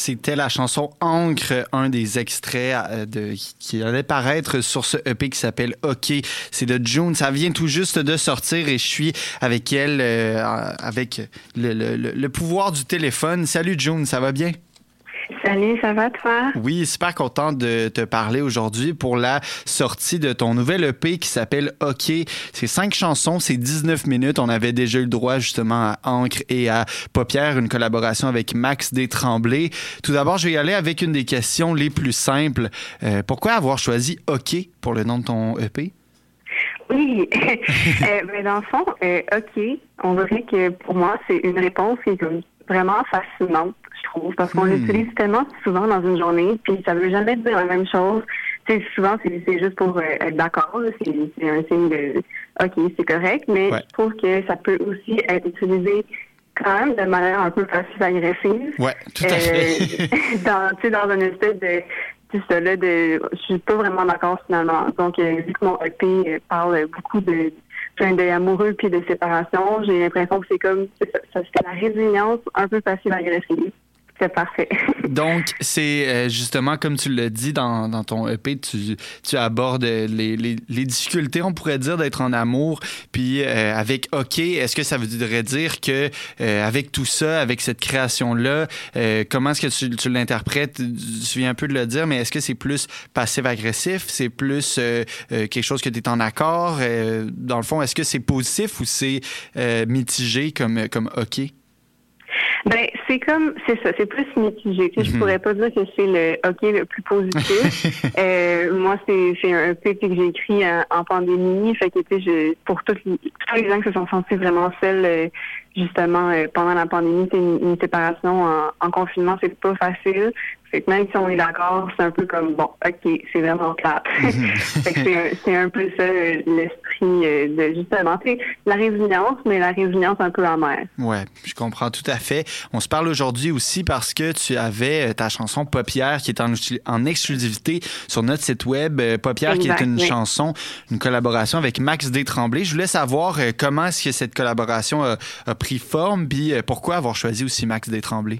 C'était la chanson Encre, un des extraits euh, de, qui allait paraître sur ce E P qui s'appelle OK. C'est de June. Ça vient tout juste de sortir et je suis avec elle, euh, avec le, le, le pouvoir du téléphone. Salut June, ça va bien? Salut, ça va toi? Oui, super content de te parler aujourd'hui pour la sortie de ton nouvel E P qui s'appelle OK. C'est cinq chansons, c'est dix-neuf minutes. On avait déjà eu le droit justement à Encre et à Paupières, une collaboration avec Max Détremblay. Tout d'abord, je vais y aller avec une des questions les plus simples. Euh, pourquoi avoir choisi OK pour le nom de ton E P? Oui, euh, ben dans le fond, euh, OK, on dirait que pour moi, c'est une réponse qui est comme vraiment fascinante, je trouve, parce qu'on Hmm. l'utilise tellement souvent dans une journée, puis ça veut jamais dire la même chose. Tu sais, souvent, c'est, c'est juste pour euh, être d'accord, là, c'est, c'est un signe de OK, c'est correct, mais Ouais. je trouve que ça peut aussi être utilisé quand même de manière un peu passive-agressive. Ouais, tout à fait. Euh, dans, tu sais, dans une espèce de c'est ça, là, de, je suis pas vraiment d'accord finalement. Donc, euh, vu que mon E P euh, parle beaucoup de plein de amoureux puis de séparation, j'ai l'impression que c'est comme, c'est ça, ça c'est la résilience un peu passive-agressive. C'est parfait. Donc, c'est euh, justement, comme tu l'as dit dans, dans ton E P, tu, tu abordes les, les, les difficultés, on pourrait dire, d'être en amour. Puis euh, avec OK, est-ce que ça voudrait dire que euh, avec tout ça, avec cette création-là, euh, comment est-ce que tu, tu l'interprètes? Tu viens un peu de le dire, mais est-ce que c'est plus passif-agressif? C'est plus euh, euh, quelque chose que tu es en accord? Euh, dans le fond, est-ce que c'est positif ou c'est euh, mitigé comme, comme OK? Ben, c'est comme, c'est ça, c'est plus mitigé. Tu sais, Mhm. Je pourrais pas dire que c'est le OK le plus positif. euh, moi, c'est, c'est un E P que j'ai écrit en, en pandémie. Fait que, tu sais, je- pour tous les, tous les gens qui se sont sentis vraiment seuls, euh, justement, euh, pendant la pandémie, c'est une, une séparation en, en confinement, c'est pas facile. Fait que même si on est d'accord, c'est un peu comme, bon, OK, c'est vraiment plate. Fait que c'est, un, c'est un peu ça, euh, l'esprit euh, de, justement, tu sais, la résilience, mais la résilience un peu amère. Ouais, je comprends tout à fait. On se parle aujourd'hui aussi parce que tu avais euh, ta chanson Paupières qui est en, en exclusivité sur notre site web. Euh, Paupières qui est Exact, une oui. chanson, une collaboration avec Max Détremblay. Je voulais savoir euh, comment est-ce que cette collaboration a, a pris forme, puis euh, pourquoi avoir choisi aussi Max Détremblay.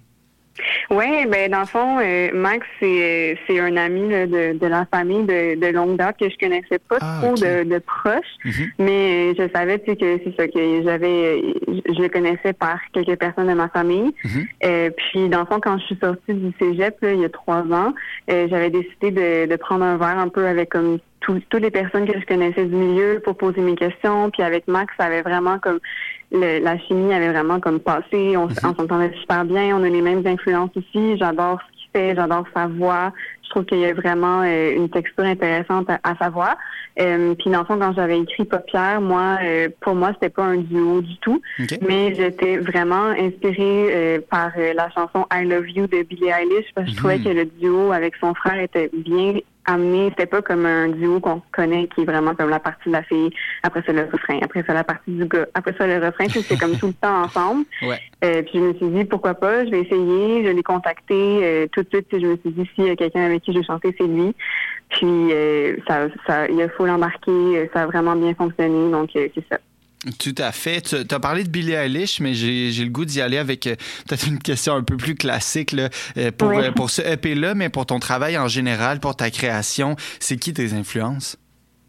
Oui, ben dans le fond, euh, Max, c'est c'est un ami là, de, de la famille de, de longue date que je connaissais pas Ah, trop ok. de, de proches, mais je savais tu sais, que c'est ça, que j'avais, je je le connaissais par quelques personnes de ma famille. Euh, puis dans le fond, quand je suis sortie du cégep là, il y a trois ans, euh, j'avais décidé de, de prendre un verre un peu avec comme tout- toutes les personnes que je connaissais du milieu pour poser mes questions. Puis avec Max, ça avait vraiment comme le- la chimie avait vraiment comme passé. On, s- on s'entendait super bien. On a les mêmes influences aussi. J'adore ce qu'il fait. J'adore sa voix. Je trouve qu'il y a vraiment euh, une texture intéressante à, à sa voix. Euh, puis dans le fond, quand j'avais écrit Paupières, moi, euh, pour moi, c'était pas un duo du tout. Ok. Mais j'étais vraiment inspirée euh, par euh, la chanson I Love You de Billie Eilish parce que je trouvais Mhm. que le duo avec son frère était bien amené. C'était pas comme un duo qu'on connaît qui est vraiment comme la partie de la fille, après ça le refrain, après ça la partie du gars, après ça le refrain, puis c'est comme tout le temps ensemble. Ouais. Euh, puis je me suis dit pourquoi pas, je vais essayer, je l'ai contacté euh, tout de suite, puis je me suis dit s'il y a quelqu'un avec qui je vais chanter, c'est lui. Puis euh, ça, ça, il a faut l'embarquer, euh, ça a vraiment bien fonctionné, donc euh, c'est ça. Tout à fait. Tu as parlé de Billie Eilish, mais j'ai, j'ai le goût d'y aller avec euh, peut-être une question un peu plus classique là, euh, pour, Oui. euh, pour ce E P-là, mais pour ton travail en général, pour ta création. C'est qui tes influences?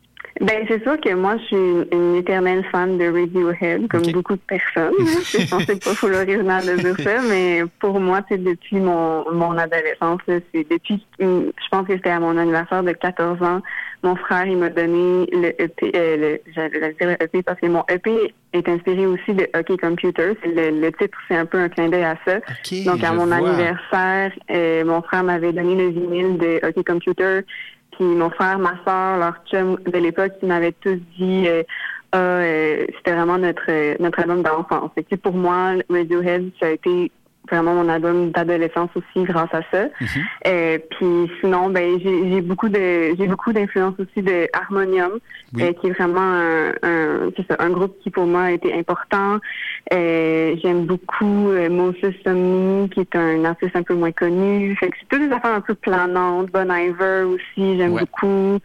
Ben c'est sûr que moi je suis une, une éternelle fan de Radiohead, comme beaucoup de personnes. hein. Je pense que c'est pas full original de dire ça, mais pour moi c'est depuis mon mon adolescence, là, c'est depuis, hum, je pense que c'était à mon anniversaire de quatorze ans, mon frère il m'a donné le E P, euh, le, j'allais dire le E P parce que mon E P est inspiré aussi de OK Computer. C'est le, le titre, c'est un peu un clin d'œil à ça. Donc à je mon vois. anniversaire, euh, mon frère m'avait donné le vinyle de OK Computer. Puis mon frère, ma soeur, leur chum de l'époque, ils m'avaient tous dit euh, ah, euh, c'était vraiment notre euh, notre album d'enfance. Fait que, tu sais, pour moi, Radiohead, ça a été vraiment mon album d'adolescence aussi grâce à ça. Euh, puis sinon, ben j'ai j'ai beaucoup de j'ai beaucoup d'influence aussi de Harmonium, Oui. euh, qui est vraiment un, un c'est ça, un groupe qui pour moi a été important. Euh, j'aime beaucoup euh, Moses Somni, qui est un artiste un peu moins connu. Fait que c'est toutes des affaires un peu planantes. Bon Iver aussi, j'aime Ouais. beaucoup.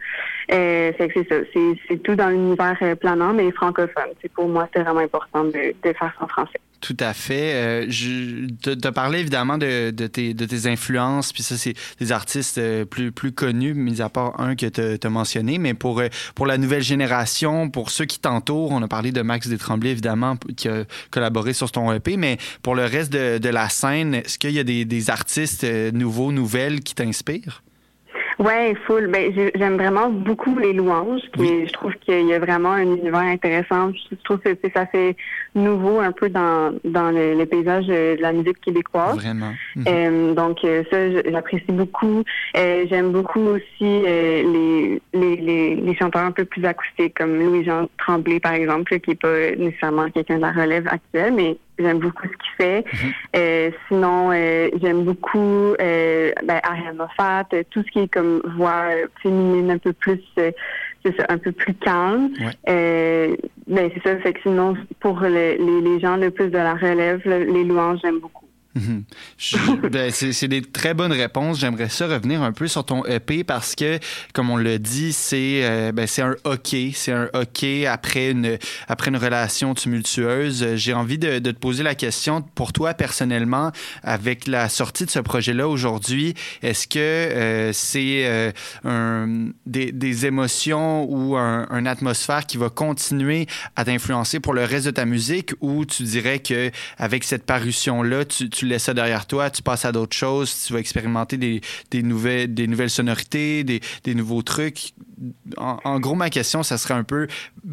Euh, fait que c'est ça. C'est, c'est tout dans l'univers euh, planant, mais francophone. C'est, pour moi, c'est vraiment important de, de faire ça en français. Tout à fait. Euh, je te parlais évidemment de, de, tes, de tes influences, puis ça, c'est des artistes euh, plus, plus connus, mis à part un que tu as mentionné, mais pour, euh, pour la nouvelle génération, pour ceux qui t'entourent, on a parlé de Max Destremblay, évidemment, qui a collaboré sur ton E P, mais pour le reste de, de la scène, est-ce qu'il y a des, des artistes euh, nouveaux, nouvelles qui t'inspirent? Ouais, full. Ben, j'aime vraiment beaucoup les louanges. Qui, oui. Je trouve qu'il y a vraiment un univers intéressant. Je trouve que ça fait nouveau un peu dans dans le, le paysage de la musique québécoise. Vraiment. Mm-hmm. Euh, donc ça, j'apprécie beaucoup. Euh, j'aime beaucoup aussi euh, les, les les les chanteurs un peu plus acoustiques, comme Louis-Jean Tremblay, par exemple, qui est pas nécessairement quelqu'un de la relève actuelle, mais j'aime beaucoup ce qu'il fait. Mm-hmm. Euh, sinon, euh, j'aime beaucoup euh, ben, Ariane Moffat, tout ce qui est comme voix féminine un peu plus, euh, c'est ça, un peu plus calme. Ouais. Euh, ben c'est ça. Fait que sinon, pour le, les, les gens le plus de la relève, le, les louanges, j'aime beaucoup. Mm-hmm. Je, ben, c'est, c'est des très bonnes réponses. J'aimerais ça revenir un peu sur ton E P parce que, comme on l'a dit, c'est, euh, ben, c'est un hockey. C'est un hockey après une, après une relation tumultueuse. J'ai envie de, de te poser la question, pour toi personnellement, avec la sortie de ce projet-là aujourd'hui, est-ce que euh, c'est euh, un, des, des émotions ou un, une atmosphère qui va continuer à t'influencer pour le reste de ta musique, ou tu dirais que avec cette parution-là, tu, tu Tu laisses ça derrière toi, tu passes à d'autres choses, tu vas expérimenter des, des, nouvelles, des nouvelles sonorités, des, des nouveaux trucs. En, en gros, ma question, ça serait un peu,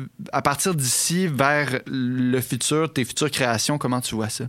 à partir d'ici, vers le futur, tes futures créations, comment tu vois ça?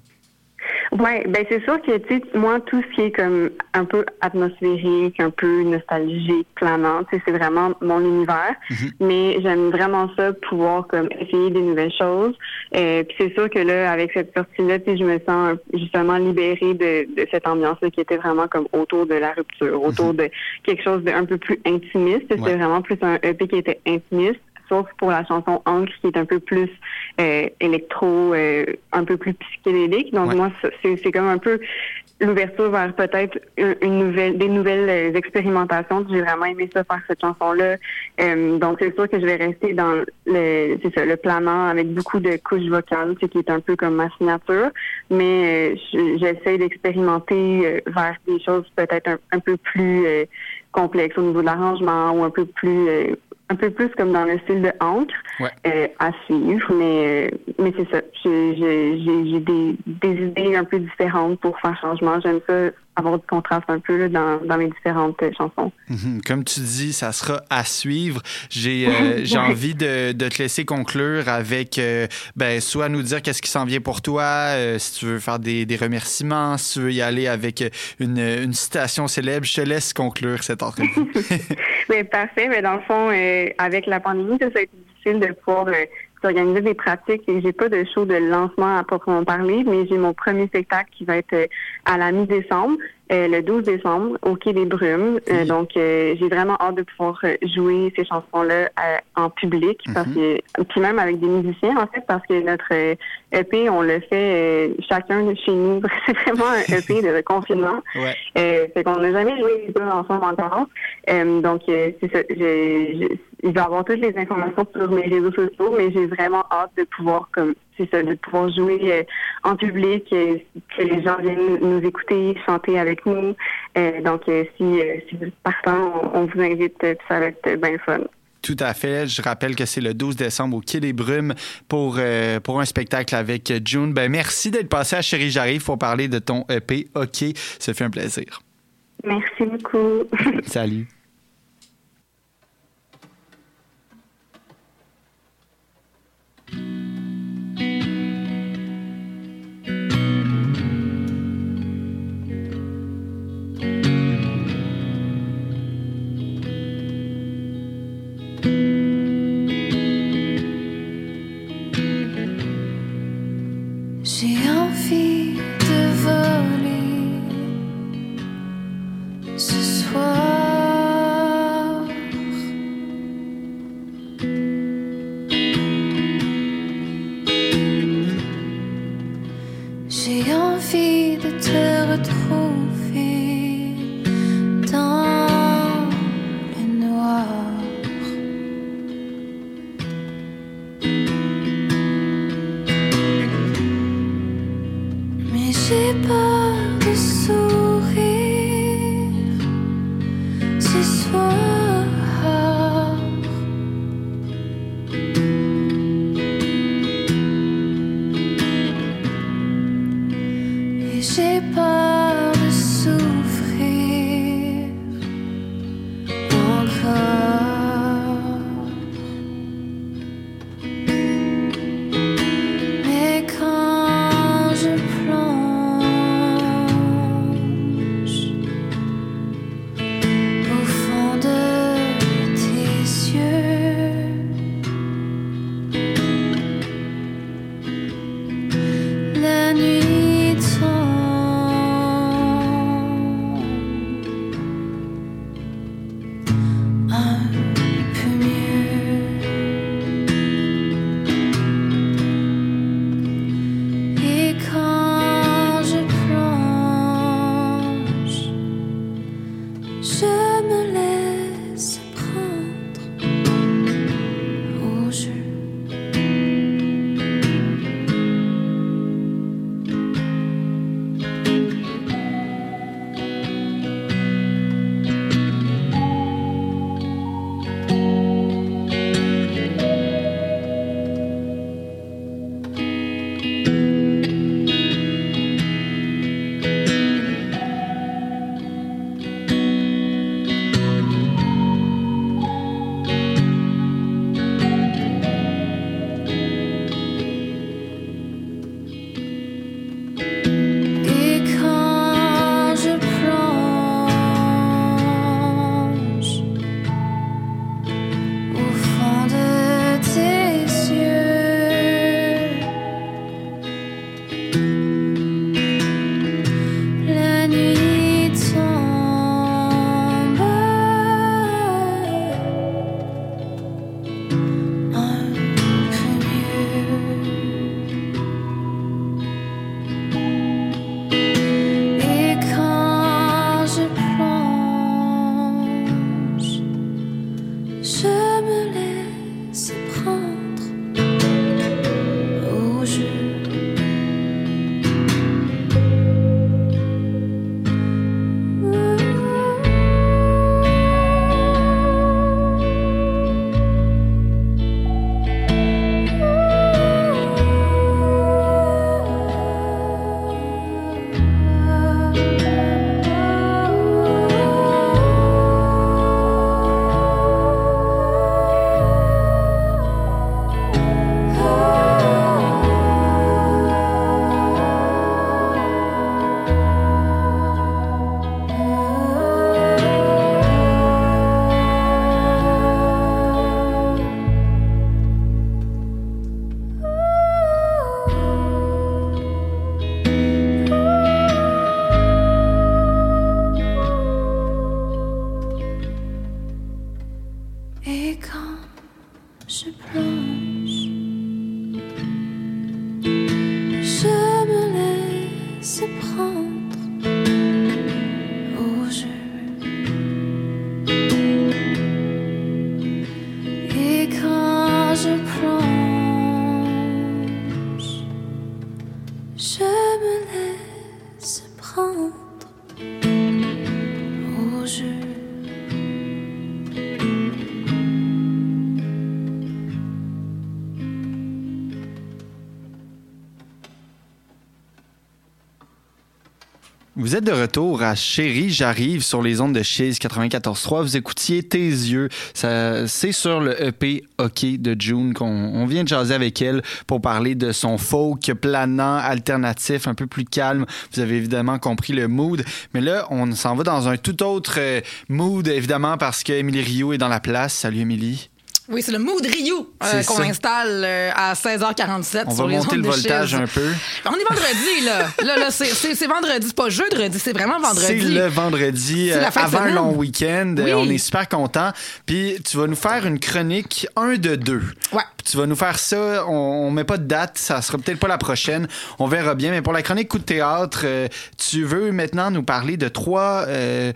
Ouais, ben c'est sûr que, tu sais, moi, tout ce qui est comme un peu atmosphérique, un peu nostalgique, planant, tu sais, c'est vraiment mon univers. Mm-hmm. Mais j'aime vraiment ça, pouvoir comme essayer des nouvelles choses. Euh, puis c'est sûr que là, avec cette sortie-là, tu sais, je me sens justement libérée de, de cette ambiance-là qui était vraiment comme autour de la rupture, autour mm-hmm. de quelque chose d'un peu plus intimiste. Ouais. C'est vraiment plus un E P qui était intimiste. Sauf pour la chanson Ancre, qui est un peu plus euh, électro, euh, un peu plus psychédélique. Donc ouais. moi, c'est, c'est comme un peu l'ouverture vers peut-être une, une nouvelle, des nouvelles euh, expérimentations. J'ai vraiment aimé ça, faire cette chanson-là. Euh, donc c'est sûr que je vais rester dans le, c'est ça, le planant avec beaucoup de couches vocales, c'est qui est un peu comme ma signature. Mais euh, j'essaie d'expérimenter euh, vers des choses peut-être un, un peu plus euh, complexes au niveau de l'arrangement, ou un peu plus euh, un peu plus comme dans le style de Ancre, ouais. euh, à suivre, mais, euh, mais c'est ça. J'ai, j'ai, j'ai des, des idées un peu différentes pour faire changement. J'aime ça, avoir du contraste un peu là, dans, dans mes différentes euh, chansons. Mm-hmm. Comme tu dis, ça sera à suivre. J'ai, euh, j'ai envie de, de te laisser conclure avec, euh, ben, soit nous dire qu'est-ce qui s'en vient pour toi, euh, si tu veux faire des, des remerciements, si tu veux y aller avec une, une citation célèbre. Je te laisse conclure cette entrevue. Mais parfait. Mais dans le fond, euh, avec la pandémie, ça, ça a été difficile de pouvoir euh, organiser des pratiques, et j'ai pas de show de lancement à proprement parler, mais j'ai mon premier spectacle qui va être euh, à la mi-décembre, euh, le douze décembre, au Quai des Brumes. Euh, donc, euh, j'ai vraiment hâte de pouvoir jouer ces chansons-là euh, en public, parce que, puis même avec des musiciens, en fait, parce que notre euh, E P, on le fait euh, chacun de chez nous. C'est vraiment un E P de confinement. Ouais. Euh, fait qu'on n'a jamais joué les deux ensemble encore. Euh, donc, euh, c'est ça. Je, je, il va y avoir toutes les informations sur mes réseaux sociaux, mais j'ai vraiment hâte de pouvoir, comme, c'est ça, de pouvoir jouer euh, en public, euh, que les gens viennent nous écouter, chanter avec nous. Euh, donc, euh, si, euh, si vous êtes partant, on, on vous invite, euh, ça va être bien fun. Tout à fait. Je rappelle que c'est le douze décembre au Quai des Brumes pour, euh, pour un spectacle avec June. Ben, merci d'être passé à Chérie J'arrive pour parler de ton E P. OK, ça fait un plaisir. Merci beaucoup. Salut. J'ai envie de voler ce soir. J'ai envie de te retrouver dans le noir. J'ai peur de sourire ce soir. Et j'ai peur de souffrir encore. Mais quand je plonge au fond de tes yeux, la nuit tombe un peu mieux. Et quand je plonge, je me laisse prendre au jeu. Et quand je plonge au fond de tes yeux, la nuit tombe un peu mieux. Et quand je plonge, je me laisse prendre au jeu. Et quand je plonge, je me laisse prendre au jeu. Et quand je plonge, je me laisse prendre au jeu. Vous êtes de retour à Chérie, j'arrive sur les ondes de Chiz quatre-vingt-quatorze trois. Vous écoutiez Tes yeux. Ça, c'est sur le E P Hockey de June qu'on on vient de jaser avec elle pour parler de son folk planant, alternatif, un peu plus calme. Vous avez évidemment compris le mood. Mais là, on s'en va dans un tout autre euh, mood, évidemment, parce que Émilie Rioux est dans la place. Salut, Émilie. Oui, c'est le Mood Ryu euh, qu'on ça. installe euh, à seize heures quarante-sept On sur va les monter ondes le de voltage Chiz. un peu. On est vendredi, là. Là, là c'est, c'est, c'est vendredi. C'est pas jeudi, c'est vraiment vendredi. C'est le vendredi, C'est la euh, fin de avant un semaine. long week-end. Oui. Euh, On est super contents. Puis tu vas nous faire une chronique un de deux. Ouais. Tu vas nous faire ça. On, on met pas de date. Ça sera peut-être pas la prochaine. On verra bien. Mais pour la chronique coup de théâtre, euh, tu veux maintenant nous parler de trois... Euh,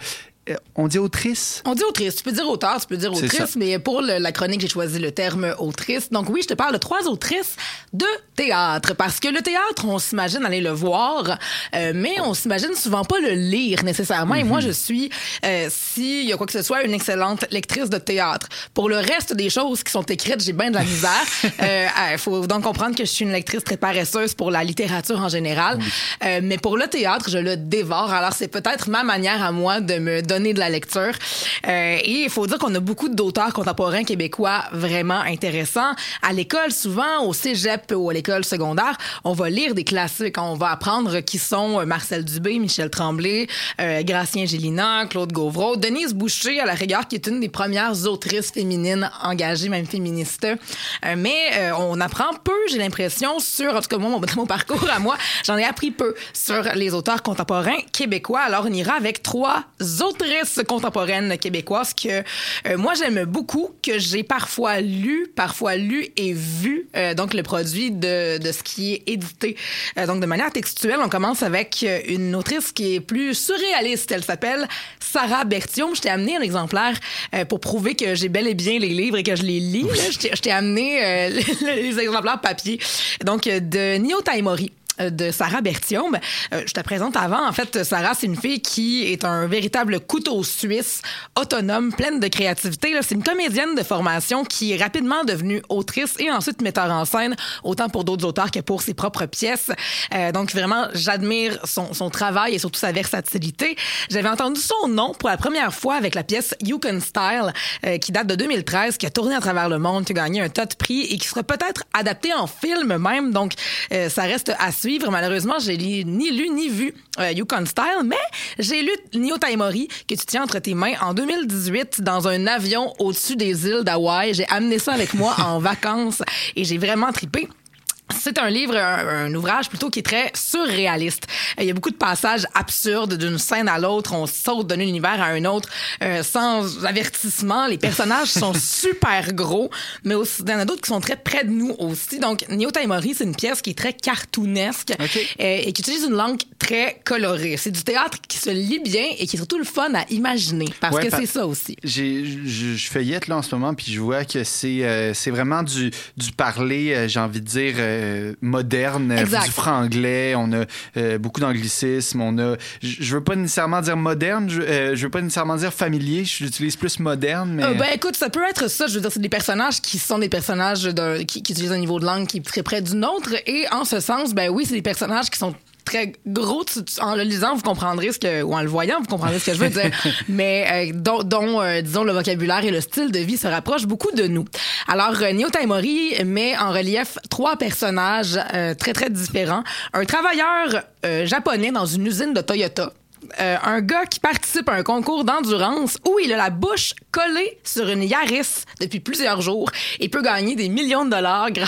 On dit autrice? On dit autrice. Tu peux dire auteur, tu peux dire autrice, mais pour le, la chronique, j'ai choisi le terme autrice. Donc oui, je te parle de trois autrices de théâtre. Parce que le théâtre, on s'imagine aller le voir, euh, mais on s'imagine souvent pas le lire nécessairement. Mm-hmm. Et moi, je suis, euh, s'il y a quoi que ce soit, une excellente lectrice de théâtre. Pour le reste des choses qui sont écrites, j'ai bien de la misère. Il euh, faut donc comprendre que je suis une lectrice très paresseuse pour la littérature en général. Oui. Euh, mais pour le théâtre, je le dévore. Alors, c'est peut-être ma manière à moi de me donner de la lecture. Euh, et il faut dire qu'on a beaucoup d'auteurs contemporains québécois vraiment intéressants. À l'école, souvent, au cégep ou à l'école secondaire, on va lire des classiques. On va apprendre qui sont Marcel Dubé, Michel Tremblay, euh, Gracien Gélina, Claude Gauvreau, Denise Boucher, à la rigueur, qui est une des premières autrices féminines engagées, même féministes. Euh, mais euh, on apprend peu, j'ai l'impression, sur, en tout cas, moi, mon, mon parcours à moi, j'en ai appris peu sur les auteurs contemporains québécois. Alors, on ira avec trois autrices contemporaines québécoises que euh, moi j'aime beaucoup, que j'ai parfois lu, parfois lu et vu euh, donc le produit de, de ce qui est édité. Euh, donc de manière textuelle, on commence avec une autrice qui est plus surréaliste. Elle s'appelle Sarah Berthiaume. Je t'ai amené un exemplaire euh, pour prouver que j'ai bel et bien les livres et que je les lis. Là. Je, t'ai, je t'ai amené euh, les, les exemplaires papier. Donc de Nio Taimori, de Sarah Berthiaume. Euh, je te présente avant. En fait, Sarah, c'est une fille qui est un véritable couteau suisse, autonome, pleine de créativité. Là, c'est une comédienne de formation qui est rapidement devenue autrice et ensuite metteur en scène, autant pour d'autres auteurs que pour ses propres pièces. Euh, donc, vraiment, j'admire son, son travail et surtout sa versatilité. J'avais entendu son nom pour la première fois avec la pièce You Can Style, euh, qui date de deux mille treize, qui a tourné à travers le monde, qui a gagné un tas de prix et qui sera peut-être adaptée en film même. Donc, euh, ça reste à suivre. Malheureusement, j'ai ni lu ni vu euh, You Can Style, mais j'ai lu Nio Taimori, que tu tiens entre tes mains, en deux mille dix-huit, dans un avion au-dessus des îles d'Hawaï. J'ai amené ça avec moi en vacances et j'ai vraiment trippé. C'est un livre, un, un ouvrage plutôt qui est très surréaliste. Il y a beaucoup de passages absurdes d'une scène à l'autre. On saute d'un univers à un autre euh, sans avertissement. Les personnages sont super gros, mais aussi, il y en a d'autres qui sont très près de nous aussi. Donc, Nio Taimori, c'est une pièce qui est très cartoonesque okay. euh, et qui utilise une langue très colorée. C'est du théâtre qui se lit bien et qui est surtout le fun à imaginer, parce ouais, que par... c'est ça aussi. J'ai, je, je feuillette là en ce moment, puis je vois que c'est, euh, c'est vraiment du, du parler, euh, j'ai envie de dire... Euh, moderne, exact. Du franglais, on a euh, beaucoup d'anglicisme, on a, je veux pas nécessairement dire moderne, je, euh, je veux pas nécessairement dire familier, j'utilise plus moderne, mais... Euh, ben écoute, ça peut être ça, je veux dire, c'est des personnages qui sont des personnages de, qui, qui utilisent un niveau de langue qui est très près du nôtre, et en ce sens, ben oui, c'est des personnages qui sont très gros. Tu, tu, en le lisant, vous comprendrez ce que, ou en le voyant, vous comprendrez ce que je veux dire. Mais euh, dont, dont euh, disons, le vocabulaire et le style de vie se rapprochent beaucoup de nous. Alors, euh, Nio Taimori met en relief trois personnages euh, très, très différents. Un travailleur euh, japonais dans une usine de Toyota. Euh, un gars qui participe à un concours d'endurance où il a la bouche collée sur une Yaris depuis plusieurs jours et peut gagner des millions de dollars grâce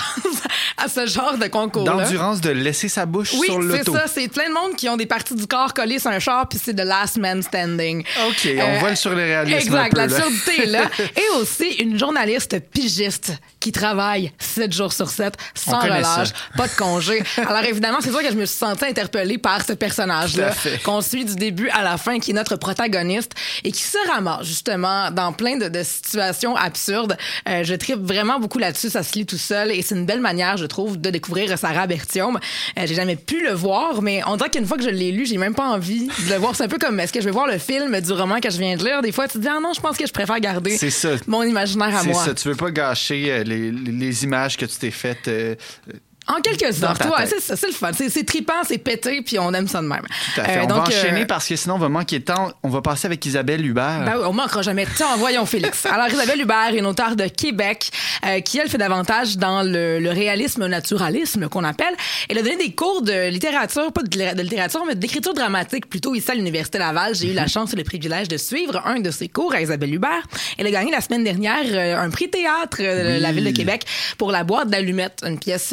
à ce genre de concours-là. D'endurance, de laisser sa bouche oui, sur l'auto. Oui, c'est ça. C'est plein de monde qui ont des parties du corps collées sur un char, puis c'est the last man standing. OK, euh, on voit le surréalisme exact, un peu. L'absurdité est là. Et aussi une journaliste pigiste qui travaille sept jours sur sept, sans relâche, pas de congé. Alors évidemment, c'est sûr que je me suis sentie interpellée par ce personnage-là, qu'on suit du début à la fin, qui est notre protagoniste et qui se ramasse justement dans plein de, de situations absurdes. Euh, je tripe vraiment beaucoup là-dessus, ça se lit tout seul et c'est une belle manière, je trouve, de découvrir Sarah Berthiaume. Euh, j'ai jamais pu le voir, mais on dirait qu'une fois que je l'ai lu, j'ai même pas envie de le voir. C'est un peu comme, est-ce que je vais voir le film du roman que je viens de lire? Des fois, tu te dis, ah non, je pense que je préfère garder c'est ça. mon imaginaire à c'est moi. C'est ça, tu veux pas gâcher euh, les, les images que tu t'es faites... Euh, En quelque sorte, ouais, c'est ça, c'est le fun. C'est, c'est trippant, c'est pété, puis on aime ça de même. Tout à fait. Euh, on donc, va enchaîner euh... parce que sinon, on va manquer de temps. On va passer avec Isabelle Hubert. Ben oui, on manquera jamais de temps. Voyons, Félix. Alors, Isabelle Hubert est une auteure de Québec euh, qui, elle, fait davantage dans le, le réalisme-naturalisme qu'on appelle. Elle a donné des cours de littérature, pas de, de littérature, mais d'écriture dramatique, plutôt ici à l'Université Laval. J'ai mm-hmm. eu la chance et le privilège de suivre un de ses cours à Isabelle Hubert. Elle a gagné la semaine dernière euh, un prix théâtre euh, de oui. la Ville de Québec pour La boîte d'allumettes, une pièce jeunesse.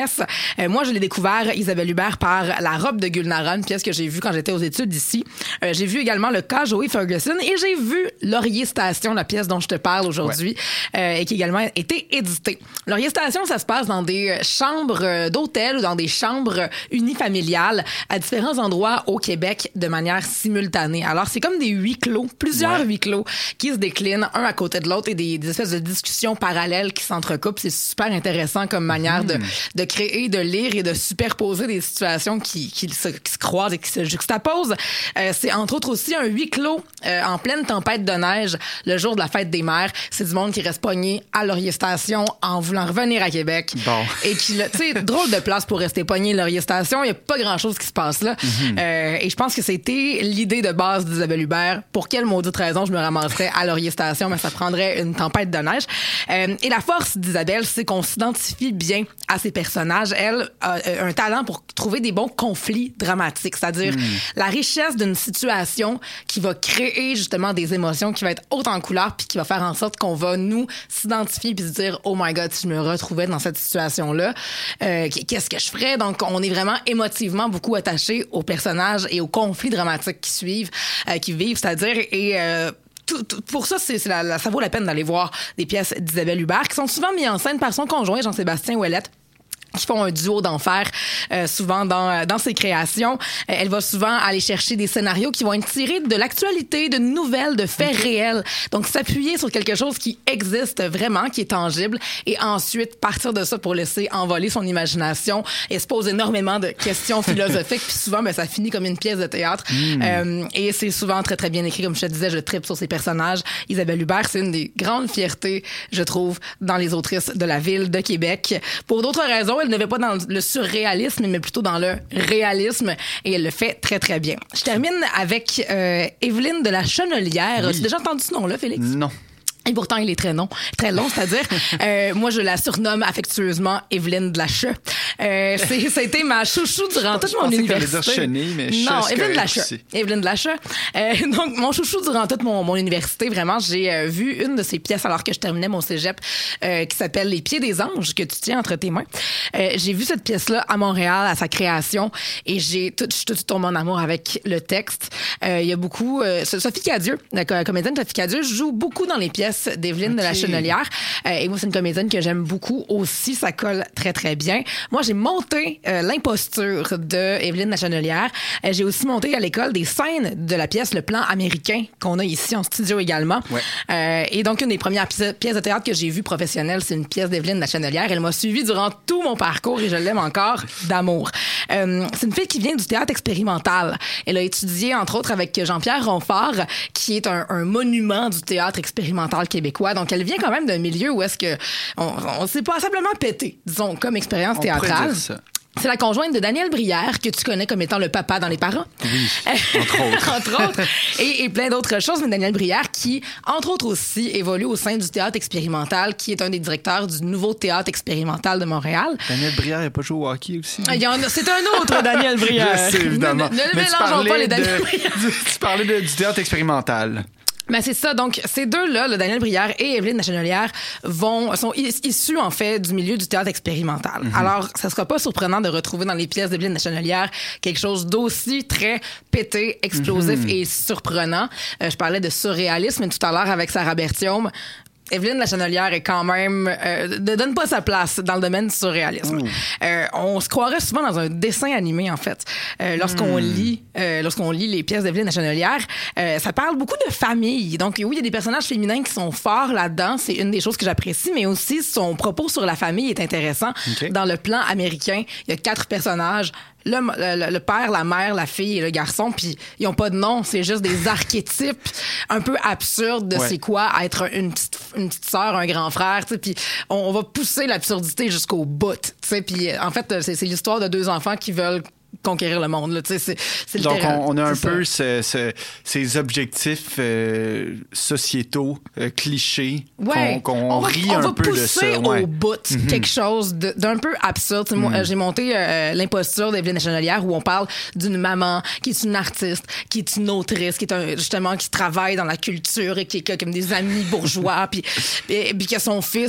pièce. Euh, moi, je l'ai découvert, Isabelle Hubert, par La robe de Gulnara, une pièce que j'ai vue quand j'étais aux études ici. Euh, j'ai vu également Le cas Joey Ferguson et j'ai vu Laurier Station, la pièce dont je te parle aujourd'hui, ouais. euh, et qui a également été éditée. Laurier Station, ça se passe dans des chambres d'hôtel ou dans des chambres unifamiliales à différents endroits au Québec de manière simultanée. Alors, c'est comme des huis clos, plusieurs ouais. huis clos qui se déclinent un à côté de l'autre et des, des espèces de discussions parallèles qui s'entrecoupent. C'est super intéressant comme manière mmh. de, de créer, de lire et de superposer des situations qui, qui, se, qui se croisent et qui se juxtaposent. Euh, c'est entre autres aussi un huis clos euh, en pleine tempête de neige le jour de la fête des mères. C'est du monde qui reste pogné à Laurier Station en voulant revenir à Québec. Bon. Et qui, tu sais, drôle de place pour rester pogné à Laurier Station. Il n'y a pas grand-chose qui se passe là. Mmh. Euh, et je pense que c'était l'idée de base d'Isabelle Hubert. Pour quelle maudite raison je me ramasserais à Laurier Station, mais ça prendrait une tempête de neige. Euh, et la force d'Isabelle, c'est qu'on s'identifie bien à ses personnages. Elle a un talent pour trouver des bons conflits dramatiques, c'est-à-dire mmh. la richesse d'une situation qui va créer justement des émotions, qui va être haute en couleur, puis qui va faire en sorte qu'on va nous s'identifier puis se dire « Oh my God, si je me retrouvais dans cette situation-là, euh, qu'est-ce que je ferais? » Donc, on est vraiment émotivement beaucoup attaché aux personnages et aux conflits dramatiques qui suivent, euh, qui vivent, c'est-à-dire... et euh, Tout, tout, pour ça, c'est, c'est la, la, ça vaut la peine d'aller voir des pièces d'Isabelle Hubert qui sont souvent mises en scène par son conjoint, Jean-Sébastien Ouellette, qui font un duo d'enfer euh, souvent dans dans ses créations. Euh, elle va souvent aller chercher des scénarios qui vont être tirés de l'actualité, de nouvelles, de faits okay. réels. Donc, s'appuyer sur quelque chose qui existe vraiment, qui est tangible, et ensuite partir de ça pour laisser envoler son imagination et se pose énormément de questions philosophiques. Puis souvent, ben, ça finit comme une pièce de théâtre. Mm. Euh, et c'est souvent très, très bien écrit. Comme je te disais, je tripe sur ses personnages. Isabelle Hubert, c'est une des grandes fiertés, je trouve, dans les autrices de la ville de Québec. Pour d'autres raisons, elle ne va pas dans le surréalisme, mais plutôt dans le réalisme, et elle le fait très, très bien. Je termine avec euh, Évelyne de la Chenelière. Oui. Tu as déjà entendu ce nom-là, Félix? Non. Et pourtant, il est très long, très long, c'est-à-dire, euh, moi, je la surnomme affectueusement Évelyne de la Che. Euh, c'est, ça a été ma chouchou durant toute mon université. Je pensais que t'allais dire chenille, mais non, Évelyne de la Che. Évelyne de la Che. Euh, donc, mon chouchou durant toute mon, mon université, vraiment, j'ai euh, vu une de ses pièces alors que je terminais mon cégep, euh, qui s'appelle Les Pieds des Anges, que tu tiens entre tes mains. Euh, j'ai vu cette pièce-là à Montréal, à sa création, et j'ai tout, je suis tout tombée en amour avec le texte. Euh, il y a beaucoup... Euh, Sophie Cadieux, la comédienne Sophie Cadieux, joue beaucoup dans les pièces d'Évelyne okay. de la Chenelière. Euh, et moi, c'est une comédienne que j'aime beaucoup aussi. Ça colle très, très bien. Moi, j'ai monté euh, l'imposture de Évelyne de la Chenelière. Euh, j'ai aussi monté à l'école des scènes de la pièce Le Plan américain qu'on a ici en studio également. Ouais. Euh, et donc, une des premières pièces, pièces de théâtre que j'ai vues professionnelles, c'est une pièce d'Évelyne de la Chenelière. Elle m'a suivie durant tout mon parcours et je l'aime encore d'amour. Euh, c'est une fille qui vient du théâtre expérimental. Elle a étudié, entre autres, avec Jean-Pierre Ronfort, qui est un, un monument du théâtre expérimental québécois. Donc, elle vient quand même d'un milieu où est-ce que on, on s'est pas simplement pété, disons, comme expérience théâtrale. C'est la conjointe de Daniel Brière, que tu connais comme étant le papa dans Les Parents. Oui, entre autres. entre autres. Et, et plein d'autres choses. Mais Daniel Brière, qui, entre autres aussi, évolue au sein du théâtre expérimental, qui est un des directeurs du nouveau théâtre expérimental de Montréal. Daniel Brière n'a pas joué au hockey aussi? Il y en a, c'est un autre Daniel Brière. Je sais, évidemment. Ne, ne, ne mélangeons pas les Daniel Brière. Tu parlais de, du théâtre expérimental. Ben c'est ça. Donc, ces deux-là, le Daniel Brière et Évelyne de la Chenelière, vont, sont issus, en fait, du milieu du théâtre expérimental. Mm-hmm. Alors, ça sera pas surprenant de retrouver dans les pièces d'Évelyne de la Chenelière quelque chose d'aussi très pété, explosif mm-hmm. et surprenant. Euh, je parlais de surréalisme tout à l'heure avec Sarah Berthiaume. Évelyne de la Chenelière est quand même euh, ne donne pas sa place dans le domaine du surréalisme. Mmh. Euh, on se croirait souvent dans un dessin animé en fait. Euh, lorsqu'on mmh. lit euh, lorsqu'on lit les pièces d'Évelyne de la Chenelière, euh, ça parle beaucoup de famille. Donc oui, il y a des personnages féminins qui sont forts là-dedans, c'est une des choses que j'apprécie, mais aussi son propos sur la famille est intéressant. Okay. Dans Le Plan américain, il y a quatre personnages. Le, le, le père, la mère, la fille et le garçon, puis ils ont pas de nom, c'est juste des archétypes un peu absurdes de ouais. c'est quoi être une petite, une petite sœur, un grand frère, tu sais, puis on, on va pousser l'absurdité jusqu'au bout, tu sais, puis en fait, c'est, c'est l'histoire de deux enfants qui veulent conquérir le monde. Là. C'est, c'est Donc, on, on a un peu ce, ce, ces objectifs euh, sociétaux, euh, clichés, ouais. qu'on, qu'on on rit va, on un va peu de ça. On va pousser ouais. au bout mm-hmm. quelque chose de, d'un peu absurde. Mm-hmm. Moi, j'ai monté euh, l'imposture d'Évelyne de la Chenelière où on parle d'une maman qui est une artiste, qui est une autrice, qui est un, justement qui travaille dans la culture et qui, qui a comme des amis bourgeois, puis, puis, puis que son fils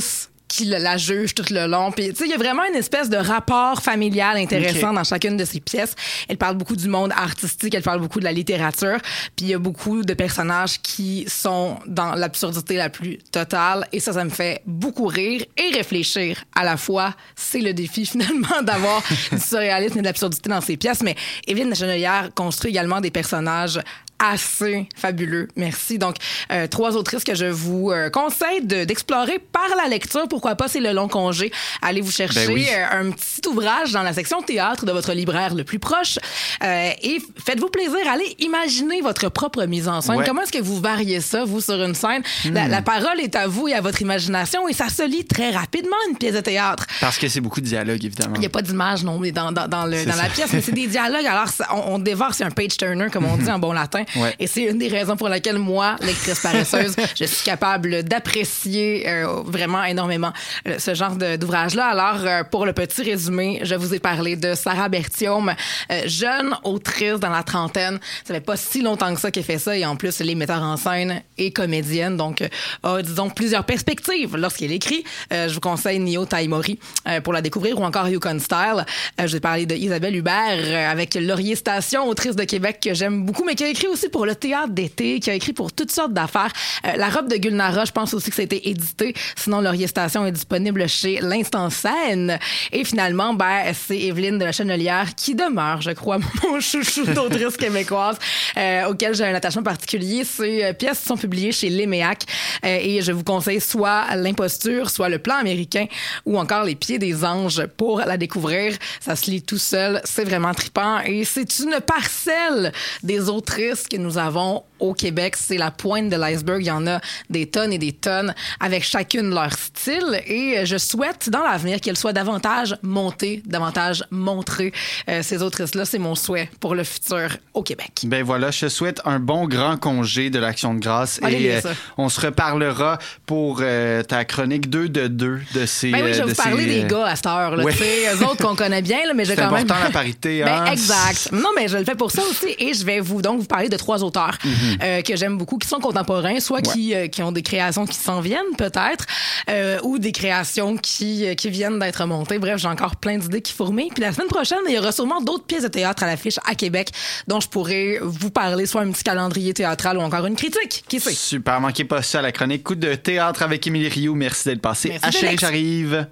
qui la, la juge tout le long. Puis, tu sais, il y a vraiment une espèce de rapport familial intéressant okay. dans chacune de ses pièces. Elle parle beaucoup du monde artistique, elle parle beaucoup de la littérature. Puis, il y a beaucoup de personnages qui sont dans l'absurdité la plus totale. Et ça, ça me fait beaucoup rire et réfléchir à la fois. C'est le défi, finalement, d'avoir du surréalisme et de l'absurdité dans ses pièces. Mais Evelyne Lachenelière construit également des personnages assez fabuleux. Merci. Donc, euh, trois autrices que je vous euh, conseille de, d'explorer par la lecture. Pourquoi pas, c'est Le Long Congé. Allez vous chercher ben oui. euh, un petit ouvrage dans la section théâtre de votre libraire le plus proche euh, et faites-vous plaisir. Allez imaginer votre propre mise en scène. Ouais. Comment est-ce que vous variez ça, vous, sur une scène? Hmm. La, la parole est à vous et à votre imagination et ça se lit très rapidement, une pièce de théâtre. Parce que c'est beaucoup de dialogue, évidemment. Il n'y a pas d'image, non, mais dans, dans, dans, le, dans la pièce, mais c'est des dialogues. Alors, ça, on, on dévore, c'est un page-turner, comme on dit en bon latin. Ouais. Et c'est une des raisons pour laquelle moi, lectrice paresseuse, je suis capable d'apprécier euh, vraiment énormément euh, ce genre de, d'ouvrage-là. Alors, euh, pour le petit résumé, je vous ai parlé de Sarah Berthiaume, euh, jeune autrice dans la trentaine. Ça fait pas si longtemps que ça qu'elle fait ça. Et en plus, elle est metteur en scène et comédienne. Donc, euh, a, disons, plusieurs perspectives lorsqu'elle écrit. Euh, je vous conseille Nio Taimori euh, pour la découvrir ou encore Yukon Style. Euh, je vais parler de Isabelle Hubert euh, avec Laurier Station, autrice de Québec que j'aime beaucoup, mais qui a écrit aussi pour le théâtre d'été, qui a écrit pour toutes sortes d'affaires. Euh, La robe de Gulnara, je pense aussi que ça a été édité. Sinon, Laurier Station est disponible chez l'Instant Scène. Et finalement, ben, c'est Evelyne de Lachenelière qui demeure, je crois, mon chouchou d'autrice québécoise, euh, auquel j'ai un attachement particulier. Ces euh, pièces sont publiées chez Léméac euh, et je vous conseille soit L'Imposture, soit Le Plan américain ou encore Les Pieds des anges pour la découvrir. Ça se lit tout seul. C'est vraiment trippant et c'est une parcelle des autrices que nous avons au Québec. C'est la pointe de l'iceberg. Il y en a des tonnes et des tonnes avec chacune leur style et je souhaite dans l'avenir qu'elles soient davantage montées, davantage montrées. Euh, ces autrices-là, c'est mon souhait pour le futur au Québec. Ben voilà, je te souhaite un bon grand congé de l'Action de grâce. Allez, et euh, on se reparlera pour euh, ta chronique deux de deux de ces... Ben oui, je vais vous ces, parler euh... des gars à cette heure. Là, ouais. Eux autres qu'on connaît bien, là, mais je c'est quand même... C'est important la parité. Ben, hein? exact. Non, mais je le fais pour ça aussi et je vais vous donc vous parler de trois auteurs mm-hmm. euh, que j'aime beaucoup, qui sont contemporains, soit ouais. qui, euh, qui ont des créations qui s'en viennent peut-être, euh, ou des créations qui, euh, qui viennent d'être montées. Bref, j'ai encore plein d'idées qui fourmillent. Puis la semaine prochaine, il y aura sûrement d'autres pièces de théâtre à l'affiche à Québec dont je pourrais vous parler, soit un petit calendrier théâtral ou encore une critique. Qui sait? Super, manquez pas ça à la chronique Coup de théâtre avec Émilie Rioux. Merci d'être passé. Merci à Chérie, j'arrive.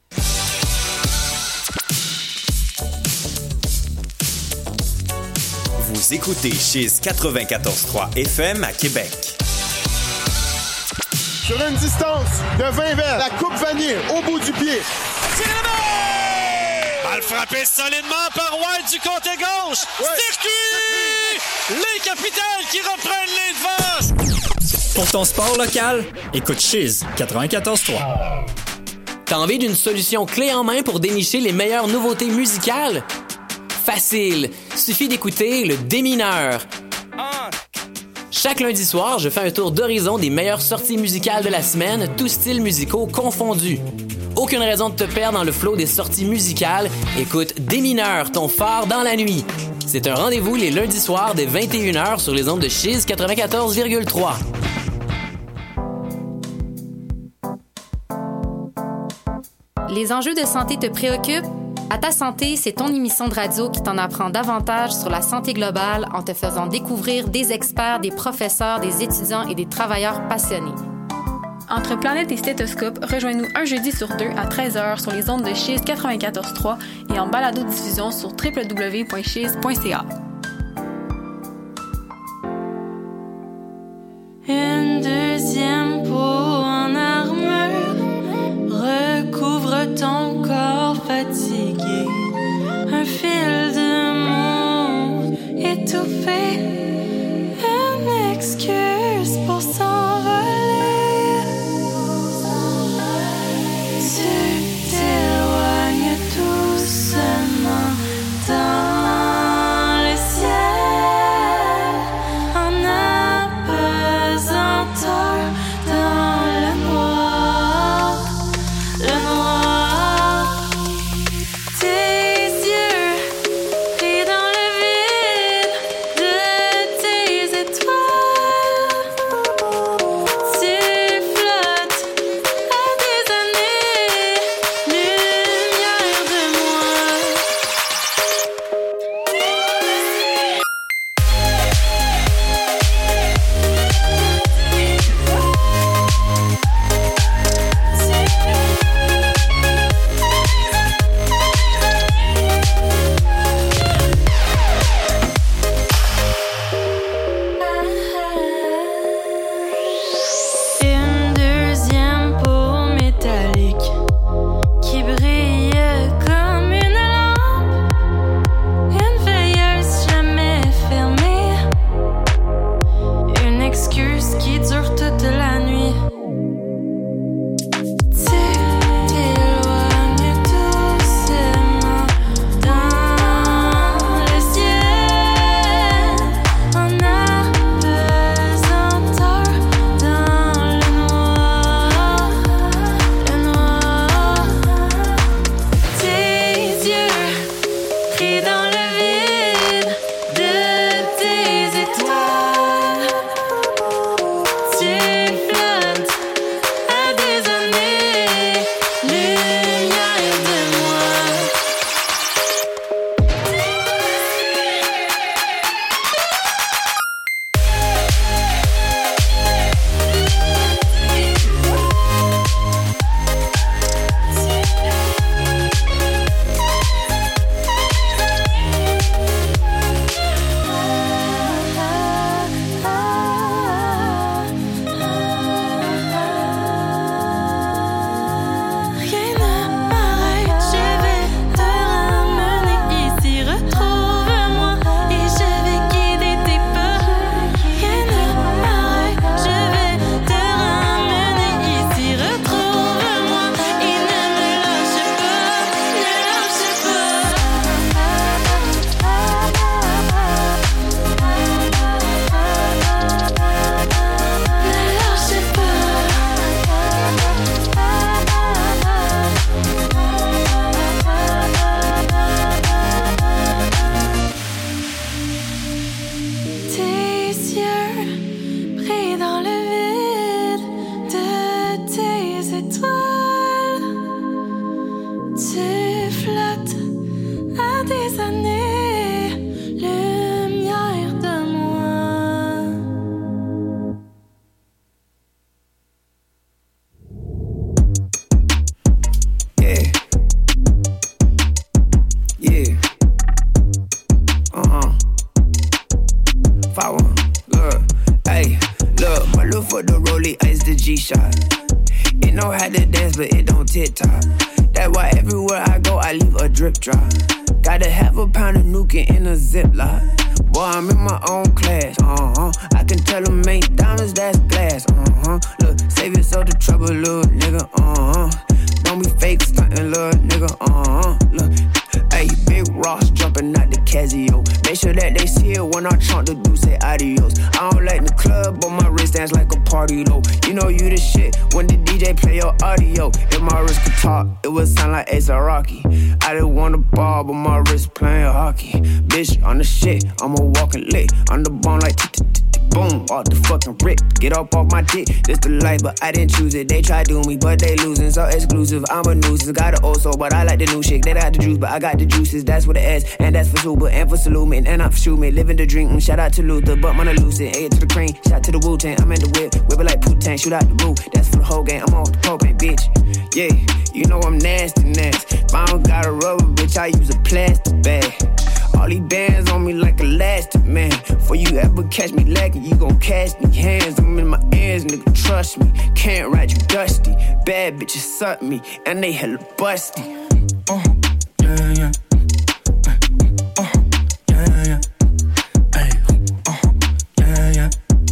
Vous écoutez Chiz quatre-vingt-quatorze trois F M à Québec. Sur une distance de vingt verres, la coupe vanille au bout du pied. Tirez la balle! Balle frappée solidement par White du côté gauche. Ouais. Circuit! Les capitales qui reprennent les devants. Pour ton sport local, écoute Chiz quatre-vingt-quatorze trois. T'as envie d'une solution clé en main pour dénicher les meilleures nouveautés musicales? Facile, suffit d'écouter le Démineur. Chaque lundi soir, je fais un tour d'horizon des meilleures sorties musicales de la semaine, tous styles musicaux confondus. Aucune raison de te perdre dans le flot des sorties musicales. Écoute Démineur, ton phare dans la nuit. C'est un rendez-vous les lundis soirs dès vingt et une heures sur les ondes de Chiz quatre-vingt-quatorze virgule trois. Les enjeux de santé te préoccupent? À ta santé, c'est ton émission de radio qui t'en apprend davantage sur la santé globale en te faisant découvrir des experts, des professeurs, des étudiants et des travailleurs passionnés. Entre Planète et Stéthoscope, rejoins-nous un jeudi sur deux à treize heures sur les ondes de Chiz quatre-vingt-quatorze trois et en balado-diffusion sur w w w point chiz point c a. Une deuxième peau en armure recouvre ton corps fatigué. Un fil de mots étouffé, une excuse pour s'envoler. Tu t'éloignes doucement dans le ciel en apesanteur dans le noir, le noir. Tes yeux pris dans le vide de des années, lumière de moi. Yeah. Yeah. Uh-huh. Follow. Look. Hey. Look. My little foot the rollie ice the G-Shot. It know how to dance, but it don't TikTok. That's why everywhere I go, I leave a drip drop. Gotta have a pound of nuking in a Ziploc. Boy, I'm in my own class, uh-huh. I can tell them ain't diamonds, that's glass, uh-huh. Look, save yourself the trouble, little nigga, uh-huh. Don't be fake stuntin', little nigga, uh-huh. Look, hey, Big Ross jumping out the Casio. Make sure that they see it when I trunk the dude say adios. I don't like the club, but my wrist dance like a party though. You know you the shit when the D J play your audio. If my wrist could talk, it would sound like Ace Rocky. I didn't want a ball, but my wrist playing hockey. Bitch, on the shit, I'm a walking lick. On the bone like boom, off the fucking rip. Get up off my dick, this the life, but I didn't choose it. They try to do me, but they losing, so exclusive. I'm a nuisance, got an old soul, but I like the new shit. They got the juice, but I got the juices. That's what the S, and that's for super, and for salute me, and I'm for shoot me. Living the dream, mm, shout out to Luther, but man, I lose it. A to the cream, shout to the Wu-Tang. I'm in the whip, whip it like Wu-Tang. Shoot out the roof, that's for the whole game. I'm off the propane, bitch. Yeah, you know I'm nasty, nasty. If I don't got a rubber, bitch, I use a plastic bag. All these bands on me like elastic, man. Before you ever catch me lacking, you gon' catch me hands. I'm in my ears, nigga, trust me. Can't ride you dusty. Bad bitches suck me, and they hella busty. Uh, yeah, yeah. Uh, yeah, yeah. Hey, uh, yeah, yeah.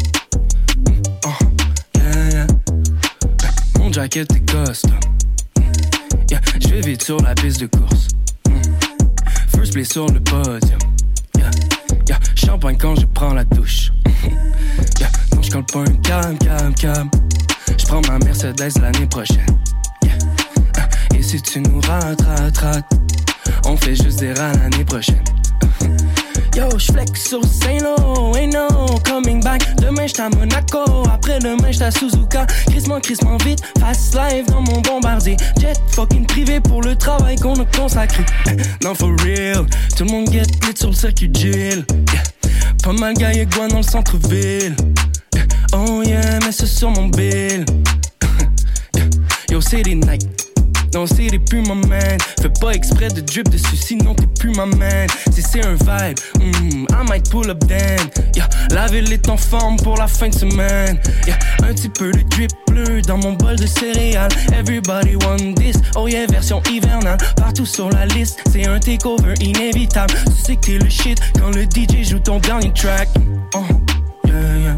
Uh, yeah, yeah. Mon jacket est custom. Yeah, je vais vite sur la piste de course. First place sur le podium. Yeah, yeah. Champagne quand je prends la douche. Yeah, non, je colle pas un calme, calme, calme. Je prends ma Mercedes l'année prochaine. Yeah. Et si tu nous rates, rates, rates, on fait juste des rats l'année prochaine. Yo, j'flex sur Saint-Lô, ain't no coming back. Demain j't'à Monaco, après-demain j't'à Suzuka. Crissement, crissement vite, fast life dans mon bombardier. Jet fucking privé pour le travail qu'on a consacré. Non, for real, tout le monde get lit sur le circuit Jill. Yeah. Pas mal gaillé guan dans le centre-ville. Yeah. Oh yeah, mais c'est sur mon bill. Yeah. Yo, c'est des Nike. Non, c'est des plus ma man. Fais pas exprès de drip dessus, sinon t'es plus ma man. Si c'est un vibe, mm, I might pull up then. Yeah, la ville est en forme pour la fin de semaine. Yeah, un petit peu de drip bleu dans mon bol de céréales. Everybody want this, oh yeah, version hivernale. Partout sur la liste, c'est un takeover inévitable. Tu sais que t'es le shit quand le D J joue ton dernier track. Oh, yeah, yeah.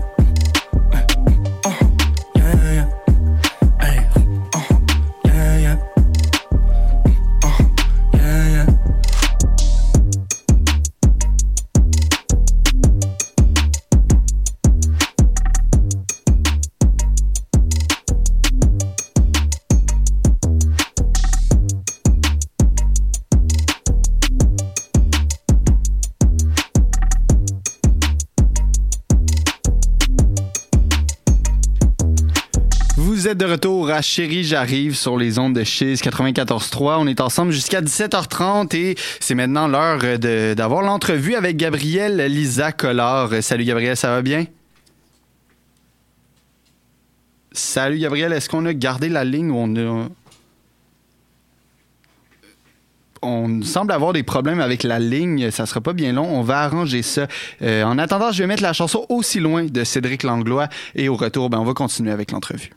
Vous êtes de retour à Chérie, j'arrive sur les ondes de Chiz quatre-vingt-quatorze trois. On est ensemble jusqu'à dix-sept heures trente et c'est maintenant l'heure de, d'avoir l'entrevue avec Gabrielle Lisa Collard. Salut Gabrielle, ça va bien? Salut Gabrielle, est-ce qu'on a gardé la ligne où on a... On semble avoir des problèmes avec la ligne, ça sera pas bien long, on va arranger ça. Euh, en attendant, je vais mettre la chanson Aussi loin de Cédric Langlois et au retour, ben, on va continuer avec l'entrevue.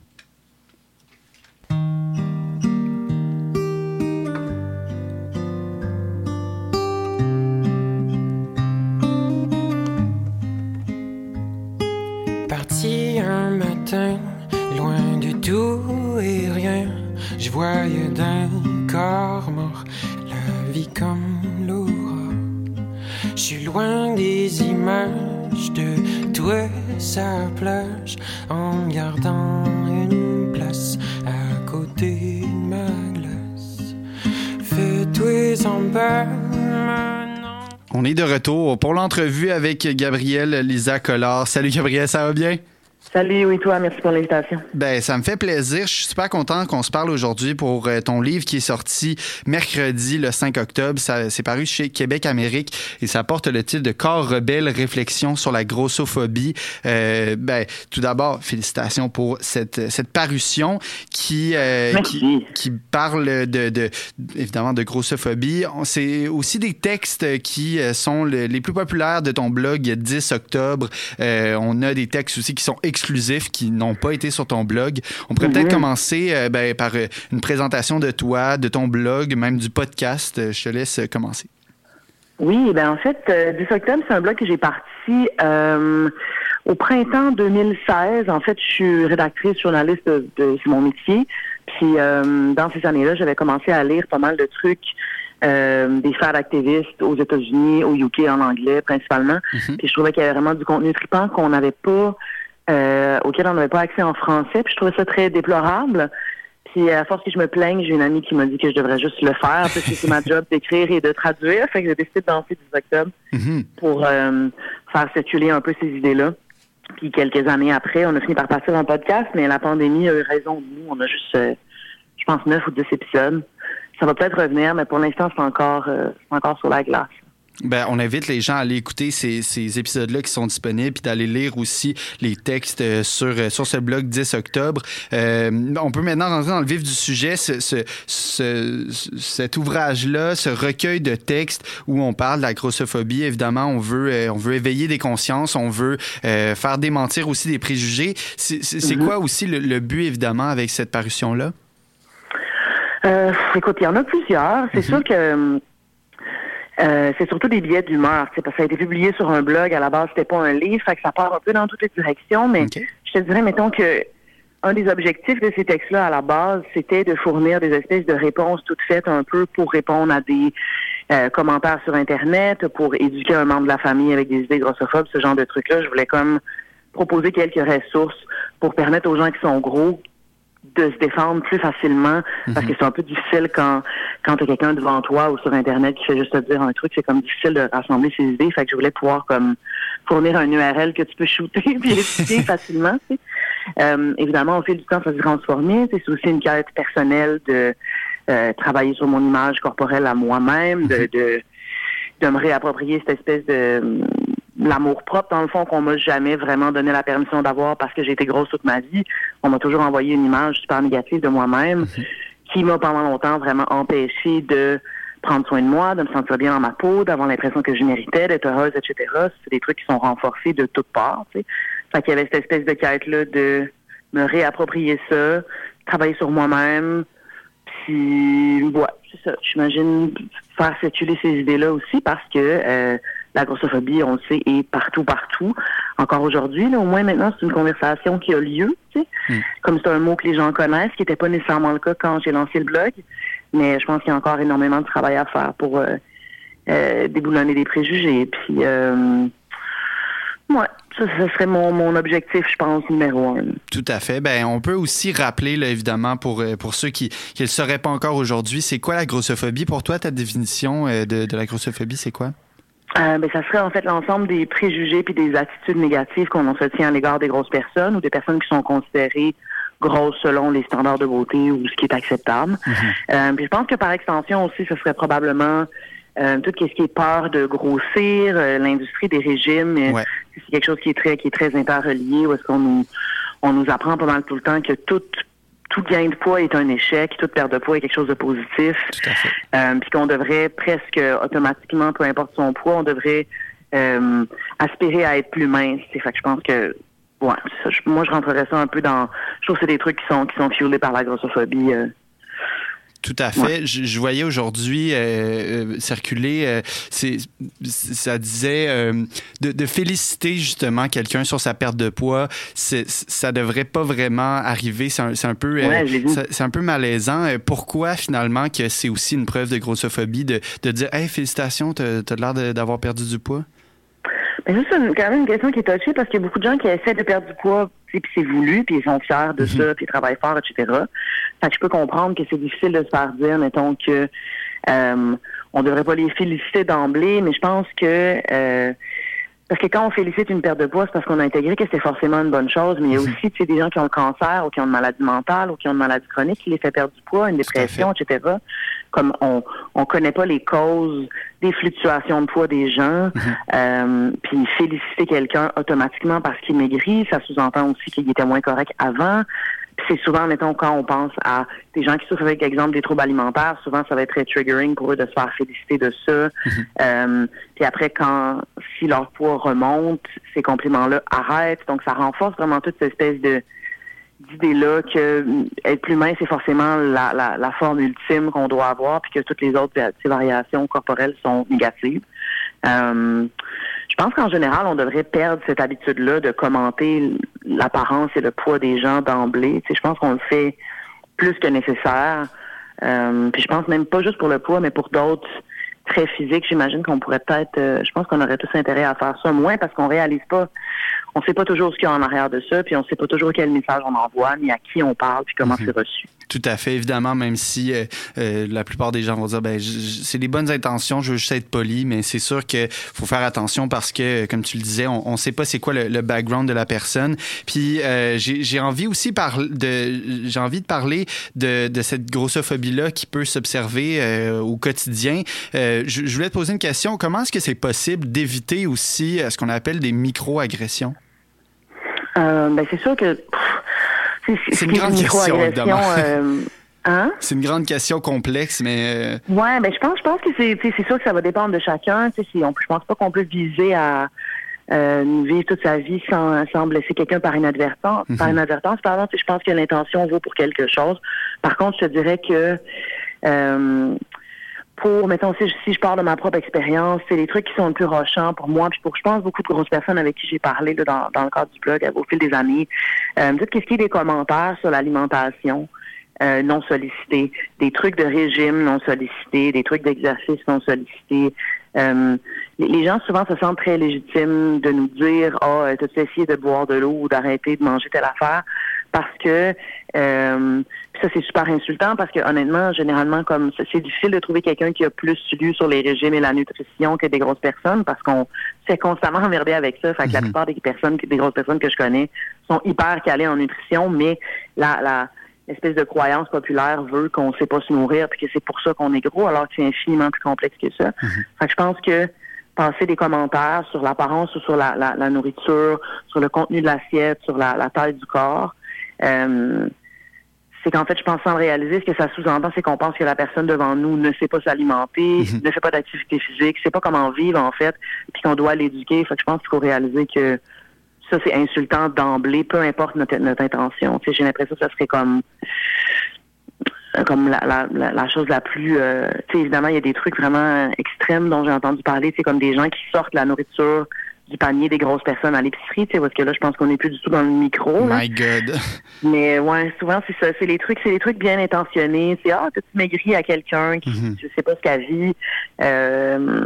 Parti un matin, loin de tout et rien, je voyais d'un corps mort la vie comme l'aura. Je suis loin des images de toi sa plage, en gardant une place à côté de ma glace. Fais-toi en bas. On est de retour pour l'entrevue avec Gabrielle Lisa Collard. Salut Gabrielle, ça va bien? Salut, oui, toi, merci pour l'invitation. Ben, ça me fait plaisir. Je suis super content qu'on se parle aujourd'hui pour euh, ton livre qui est sorti mercredi, le cinq octobre. Ça, c'est paru chez Québec Amérique et ça porte le titre de Corps rebelle, réflexion sur la grossophobie. Euh, ben, tout d'abord, félicitations pour cette, cette parution qui, euh, qui, qui parle de, de, évidemment, de grossophobie. C'est aussi des textes qui sont le, les plus populaires de ton blog dix octobre. Euh, on a des textes aussi qui sont exclusifs qui n'ont pas été sur ton blog. On pourrait mm-hmm. peut-être commencer euh, ben, par euh, une présentation de toi, de ton blog, même du podcast. Je te laisse commencer. Oui, ben en fait, euh, dix octobre, c'est un blog que j'ai parti euh, au printemps deux mille seize. En fait, je suis rédactrice, journaliste de, de c'est mon métier. Puis euh, dans ces années-là, j'avais commencé à lire pas mal de trucs, euh, des faits d'activistes aux États-Unis, au U K en anglais principalement. Mm-hmm. Puis je trouvais qu'il y avait vraiment du contenu trippant qu'on n'avait pas Euh, auquel on n'avait pas accès en français, puis je trouvais ça très déplorable. Puis à force que je me plaigne, j'ai une amie qui m'a dit que je devrais juste le faire, parce que c'est ma job d'écrire et de traduire. Fait que j'ai décidé de danser dix octobre mm-hmm. pour euh, faire circuler un peu ces idées-là. Puis quelques années après, on a fini par passer dans le podcast, mais la pandémie a eu raison de nous. On a juste, euh, je pense, neuf ou dix épisodes. Ça va peut-être revenir, mais pour l'instant, c'est encore, euh, c'est encore sur la glace. Ben, on invite les gens à aller écouter ces, ces épisodes-là qui sont disponibles puis d'aller lire aussi les textes sur, sur ce blog dix octobre. Euh, on peut maintenant rentrer dans le vif du sujet. Ce, ce, ce, cet ouvrage-là, ce recueil de textes où on parle de la grossophobie, évidemment, on veut, euh, on veut éveiller des consciences, on veut euh, faire démentir aussi des préjugés. C'est, c'est, c'est mm-hmm. quoi aussi le, le but, évidemment, avec cette parution-là? Euh, écoute, il y en a plusieurs. C'est mm-hmm. sûr que... Euh, c'est surtout des billets d'humeur, parce que ça a été publié sur un blog. À la base, c'était pas un livre, fait que ça part un peu dans toutes les directions, mais okay. je te dirais, mettons que un des objectifs de ces textes-là, à la base, c'était de fournir des espèces de réponses toutes faites un peu pour répondre à des euh, commentaires sur Internet, pour éduquer un membre de la famille avec des idées grossophobes, ce genre de trucs-là. Je voulais comme proposer quelques ressources pour permettre aux gens qui sont gros de se défendre plus facilement, mm-hmm. parce que c'est un peu difficile quand quand t'as quelqu'un devant toi ou sur Internet qui fait juste te dire un truc, c'est comme difficile de rassembler ses idées. Fait que je voulais pouvoir comme fournir un U R L que tu peux shooter puis l'expliquer facilement. Tu sais. Euh, évidemment, au fil du temps, ça se transformer. C'est aussi une quête personnelle de euh, travailler sur mon image corporelle à moi-même, de, de de me réapproprier cette espèce de l'amour propre, dans le fond, qu'on m'a jamais vraiment donné la permission d'avoir parce que j'ai été grosse toute ma vie. On m'a toujours envoyé une image super négative de moi-même mm-hmm. qui m'a pendant longtemps vraiment empêché de prendre soin de moi, de me sentir bien dans ma peau, d'avoir l'impression que je méritais, d'être heureuse, et cetera. C'est des trucs qui sont renforcés de toutes parts, tu sais. Fait qu'il y avait cette espèce de quête-là de me réapproprier ça, travailler sur moi-même, puis, ouais, c'est ça. J'imagine faire circuler ces idées-là aussi parce que euh, la grossophobie, on le sait, est partout, partout. Encore aujourd'hui, là, au moins maintenant, c'est une conversation qui a lieu, tu sais. Mm. Comme c'est un mot que les gens connaissent, ce qui n'était pas nécessairement le cas quand j'ai lancé le blog. Mais je pense qu'il y a encore énormément de travail à faire pour euh, euh, déboulonner des préjugés. Puis, euh, ouais, ça, ce serait mon, mon objectif, je pense, numéro un. Tout à fait. Ben, on peut aussi rappeler, là, évidemment, pour, pour ceux qui ne le sauraient pas encore aujourd'hui, c'est quoi la grossophobie? Pour toi, ta définition de, de la grossophobie, c'est quoi? Euh, ben, ça serait en fait l'ensemble des préjugés puis des attitudes négatives qu'on entretient à l'égard des grosses personnes ou des personnes qui sont considérées grosses selon les standards de beauté ou ce qui est acceptable. Mm-hmm. Euh, puis je pense que par extension aussi, ce serait probablement euh, tout ce qui est peur de grossir, euh, l'industrie des régimes. Ouais. C'est quelque chose qui est très qui est très interrelié, où est-ce qu'on nous on nous apprend pendant tout le temps que tout tout gain de poids est un échec, toute perte de poids est quelque chose de positif. Tout à fait. Euh, puis qu'on devrait presque automatiquement, peu importe son poids, on devrait euh, aspirer à être plus mince. Fait que je pense que ouais, ça, je, moi je rentrerais ça un peu dans. Je trouve que c'est des trucs qui sont qui sont fuelés par la grossophobie. Euh, Tout à fait. Ouais. Je, je voyais aujourd'hui euh, euh, circuler, euh, c'est, ça disait euh, de, de féliciter justement quelqu'un sur sa perte de poids. C'est, ça devrait pas vraiment arriver. C'est un, c'est un peu, euh, ouais, ça, c'est un peu malaisant. Pourquoi finalement que c'est aussi une preuve de grossophobie de, de dire, hey, félicitations, t'as, t'as l'air de, d'avoir perdu du poids? Mais ça, c'est une, quand même une question qui est touchée parce qu'il y a beaucoup de gens qui essaient de perdre du poids, puis c'est voulu, puis ils sont fiers de mm-hmm. ça, puis ils travaillent fort, et cetera. Fait que je peux comprendre que c'est difficile de se faire dire, mettons, que euh, on devrait pas les féliciter d'emblée, mais je pense que euh, Parce que quand on félicite une perte de poids, c'est parce qu'on a intégré que c'est forcément une bonne chose, mais il y a aussi, tu sais, des gens qui ont le cancer ou qui ont une maladie mentale ou qui ont une maladie chronique qui les fait perdre du poids, une dépression, et cetera. Comme on on connaît pas les causes des fluctuations de poids des gens, mm-hmm. euh, puis féliciter quelqu'un automatiquement parce qu'il maigrit, ça sous-entend aussi qu'il était moins correct avant. C'est souvent, mettons, quand on pense à des gens qui souffrent avec, exemple, des troubles alimentaires, souvent, ça va être très triggering pour eux de se faire féliciter de ça. Mm-hmm. Euh, puis après, quand, si leur poids remonte, ces compliments-là arrêtent. Donc, ça renforce vraiment toute cette espèce de d'idée-là que être plus mince, c'est forcément la, la, la forme ultime qu'on doit avoir, puis que toutes les autres ces variations corporelles sont négatives. Euh, je pense qu'en général, on devrait perdre cette habitude-là de commenter l'apparence et le poids des gens d'emblée. Tu sais, je pense qu'on le fait plus que nécessaire. Euh, puis je pense même pas juste pour le poids, mais pour d'autres traits physiques, j'imagine qu'on pourrait peut-être... Euh, je pense qu'on aurait tous intérêt à faire ça, moins parce qu'on réalise pas... On sait pas toujours ce qu'il y a en arrière de ça, puis on sait pas toujours quel message on envoie, ni à qui on parle, puis comment mm-hmm. c'est reçu. Tout à fait, évidemment, même si euh, euh, la plupart des gens vont dire, ben, j- j- c'est des bonnes intentions, je veux juste être poli, mais c'est sûr que faut faire attention parce que, comme tu le disais, on, on sait pas c'est quoi le, le background de la personne. Puis euh, j'ai, j'ai envie aussi par, de, j'ai envie de parler de, de cette grossophobie-là qui peut s'observer euh, au quotidien. Euh, je, je voulais te poser une question. Comment est-ce que c'est possible d'éviter aussi euh, ce qu'on appelle des micro-agressions? Euh, ben c'est sûr que pff, c'est, c'est, c'est une grande une question, évidemment. Euh, hein? C'est une grande question complexe, mais... Euh... Ouais, ben je pense, je pense que c'est, c'est sûr que ça va dépendre de chacun. Tu sais, si on, je pense pas qu'on peut viser à euh, vivre toute sa vie sans, sans blesser quelqu'un par inadvertance. Mm-hmm. Par inadvertance, pardon. Je pense que l'intention vaut pour quelque chose. Par contre, je te dirais que euh, pour, mettons, si je, si je pars de ma propre expérience, c'est les trucs qui sont le plus rochants pour moi, puis pour, je pense, beaucoup de grosses personnes avec qui j'ai parlé là, dans, dans le cadre du blog au fil des années. Euh, dites qu'est-ce qu'il y a des commentaires sur l'alimentation euh, non sollicités, des trucs de régime non sollicités, des trucs d'exercice non sollicités. Euh, les, les gens, souvent, se sentent très légitimes de nous dire « Ah, oh, t'as-tu essayé de boire de l'eau ou d'arrêter de manger telle affaire? » Parce que... Euh, ça, c'est super insultant parce que, honnêtement, généralement, comme c'est difficile de trouver quelqu'un qui a plus lu sur les régimes et la nutrition que des grosses personnes parce qu'on s'est constamment emmerdé avec ça. Fait que mm-hmm. la plupart des personnes, des grosses personnes que je connais sont hyper calées en nutrition, mais la, la, l'espèce de croyance populaire veut qu'on ne sait pas se nourrir puis que c'est pour ça qu'on est gros alors que c'est infiniment plus complexe que ça. Mm-hmm. Fait que je pense que passer des commentaires sur l'apparence ou sur la, la, la nourriture, sur le contenu de l'assiette, sur la, la taille du corps, euh, c'est qu'en fait, je pense sans le réaliser, ce que ça sous-entend, c'est qu'on pense que la personne devant nous ne sait pas s'alimenter, mm-hmm. ne fait pas d'activité physique, sait pas comment vivre, en fait, puis qu'on doit l'éduquer. Fait que je pense qu'il faut réaliser que ça, c'est insultant d'emblée, peu importe notre, notre intention. Tu sais, j'ai l'impression que ça serait comme comme la, la, la, la chose la plus... Euh, tu sais, évidemment, il y a des trucs vraiment extrêmes dont j'ai entendu parler, tu sais, comme des gens qui sortent la nourriture du panier des grosses personnes à l'épicerie, tu sais, parce que là, je pense qu'on n'est plus du tout dans le micro. Là. My God. Mais ouais, souvent, c'est ça. C'est les trucs, c'est les trucs bien intentionnés. C'est, ah, t'as-tu maigri à quelqu'un qui, mm-hmm. je sais pas ce qu'elle vit. Euh,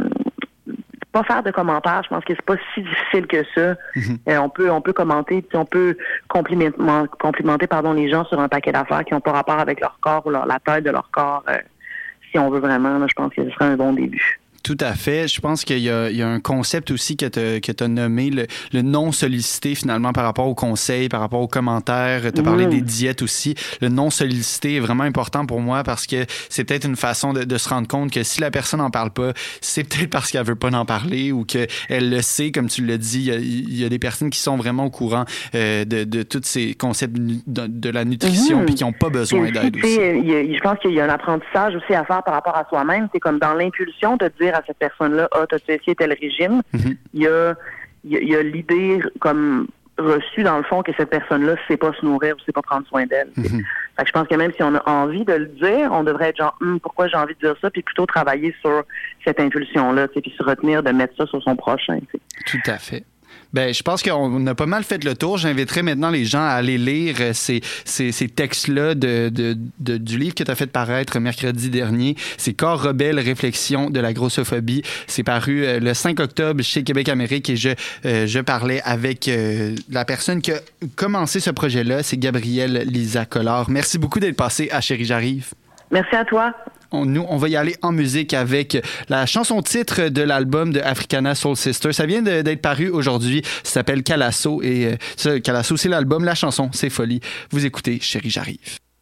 pas faire de commentaires. Je pense que c'est pas si difficile que ça. Mm-hmm. Euh, on peut, on peut commenter, on peut complimenter, complimenter, pardon, les gens sur un paquet d'affaires qui n'ont pas rapport avec leur corps ou leur, la taille de leur corps. Euh, si on veut vraiment, là, je pense que ce serait un bon début. Tout à fait. Je pense qu'il y a, il y a un concept aussi que tu que tu as nommé, le, le non sollicité finalement par rapport aux conseils, par rapport aux commentaires. Tu as mmh. parlé des diètes aussi. Le non sollicité est vraiment important pour moi parce que c'est peut-être une façon de, de se rendre compte que si la personne n'en parle pas, c'est peut-être parce qu'elle veut pas en parler ou qu'elle le sait, comme tu l'as dit. Il y a, il y a des personnes qui sont vraiment au courant euh, de, de tous ces concepts de, de la nutrition mmh. puis qui n'ont pas besoin d'aide aussi. Il y a, je pense qu'il y a un apprentissage aussi à faire par rapport à soi-même. C'est comme dans l'impulsion de dire à cette personne-là, ah, t'as-tu essayé tel régime? Mm-hmm. Il y a, il y a, il y a l'idée comme reçue dans le fond que cette personne-là sait pas se nourrir ou sait pas prendre soin d'elle. Mm-hmm. Fait que je pense que même si on a envie de le dire, on devrait être genre, hm, pourquoi j'ai envie de dire ça, puis plutôt travailler sur cette impulsion-là, puis se retenir de mettre ça sur son prochain. T'sais. Tout à fait. Ben, je pense qu'on a pas mal fait le tour. J'inviterais maintenant les gens à aller lire ces, ces, ces textes-là de, de, de, du livre que tu as fait paraître mercredi dernier. C'est Corps rebelle, réflexion de la grossophobie. C'est paru le cinq octobre chez Québec Amérique et je, euh, je parlais avec euh, la personne qui a commencé ce projet-là. C'est Gabrielle Lisa Collard. Merci beaucoup d'être passée à Chérie, j'arrive. Merci à toi. on, nous, on va y aller en musique avec la chanson titre de l'album de Africana Soul Sister. Ça vient de, d'être paru aujourd'hui. Ça s'appelle Calasso. Et euh, ça, Calasso, c'est l'album. La chanson, c'est Folie. Vous écoutez Chérie, j'arrive.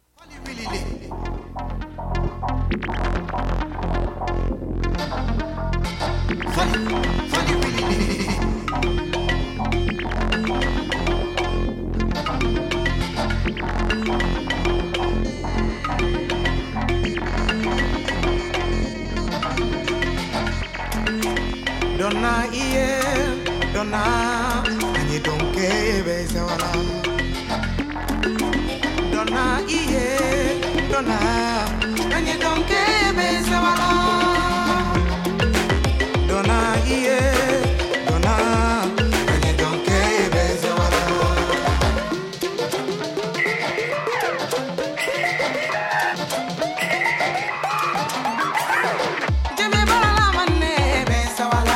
Donna iye, donna, ani donke be sewala. Donna iye, donna, ani donke be sewala. Donna iye, donna, ani donke be sewala. Jeme bala manne be sewala.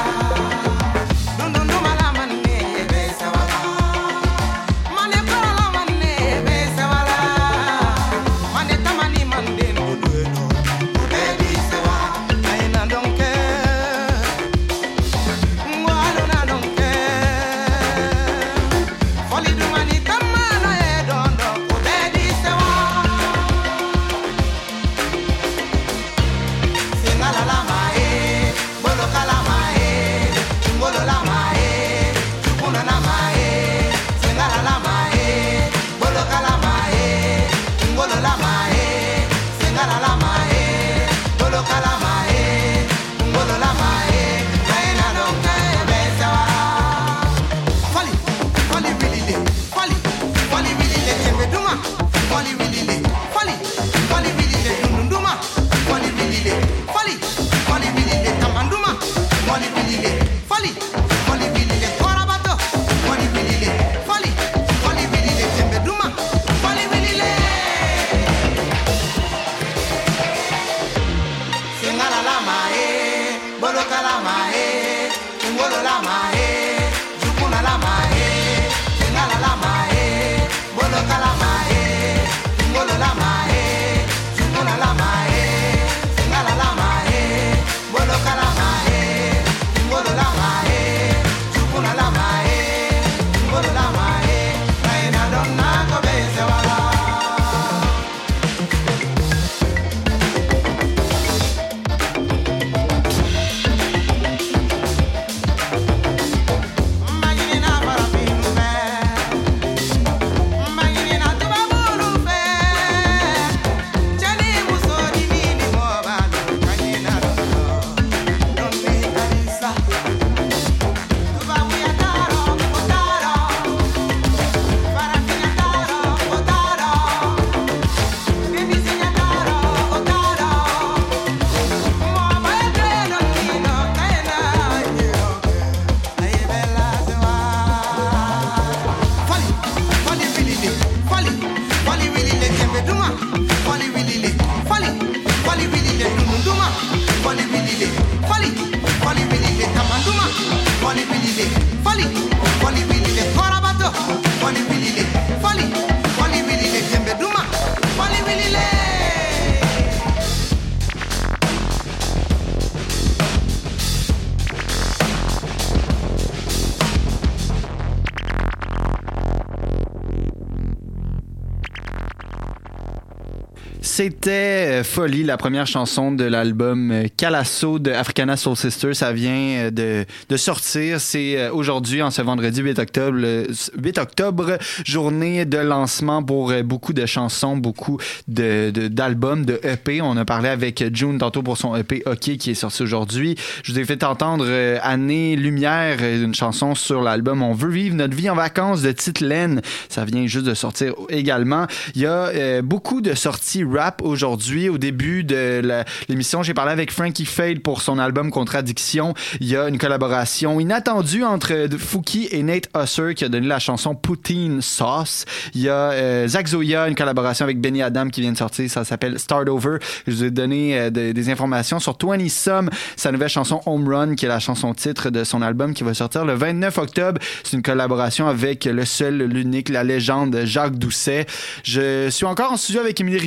C'était Folie, la première chanson de l'album Calasso de Africana Soul Sister. Ça vient de, de sortir. C'est aujourd'hui, en ce vendredi huit octobre, huit octobre, journée de lancement pour beaucoup de chansons, beaucoup de, de, d'albums, de E P. On a parlé avec June tantôt pour son E P OK qui est sorti aujourd'hui. Je vous ai fait entendre Année Lumière, une chanson sur l'album On veut vivre notre vie en vacances de Tite Laine. Ça vient juste de sortir également. Il y a euh, beaucoup de sorties rap aujourd'hui. Au début de la, l'émission, j'ai parlé avec Frankie Fade pour son album Contradiction. Il y a une collaboration inattendue entre Fouki et Nate Husser qui a donné la chanson Poutine Sauce. Il y a euh, Zach Zoya, une collaboration avec Benny Adam qui vient de sortir. Ça s'appelle Start Over. Je vous ai donné euh, de, des informations sur vingt Some, sa nouvelle chanson Home Run, qui est la chanson titre de son album qui va sortir le vingt-neuf octobre. C'est une collaboration avec le seul, l'unique, la légende Jacques Doucet. Je suis encore en studio avec Émilie Rioux. Euh,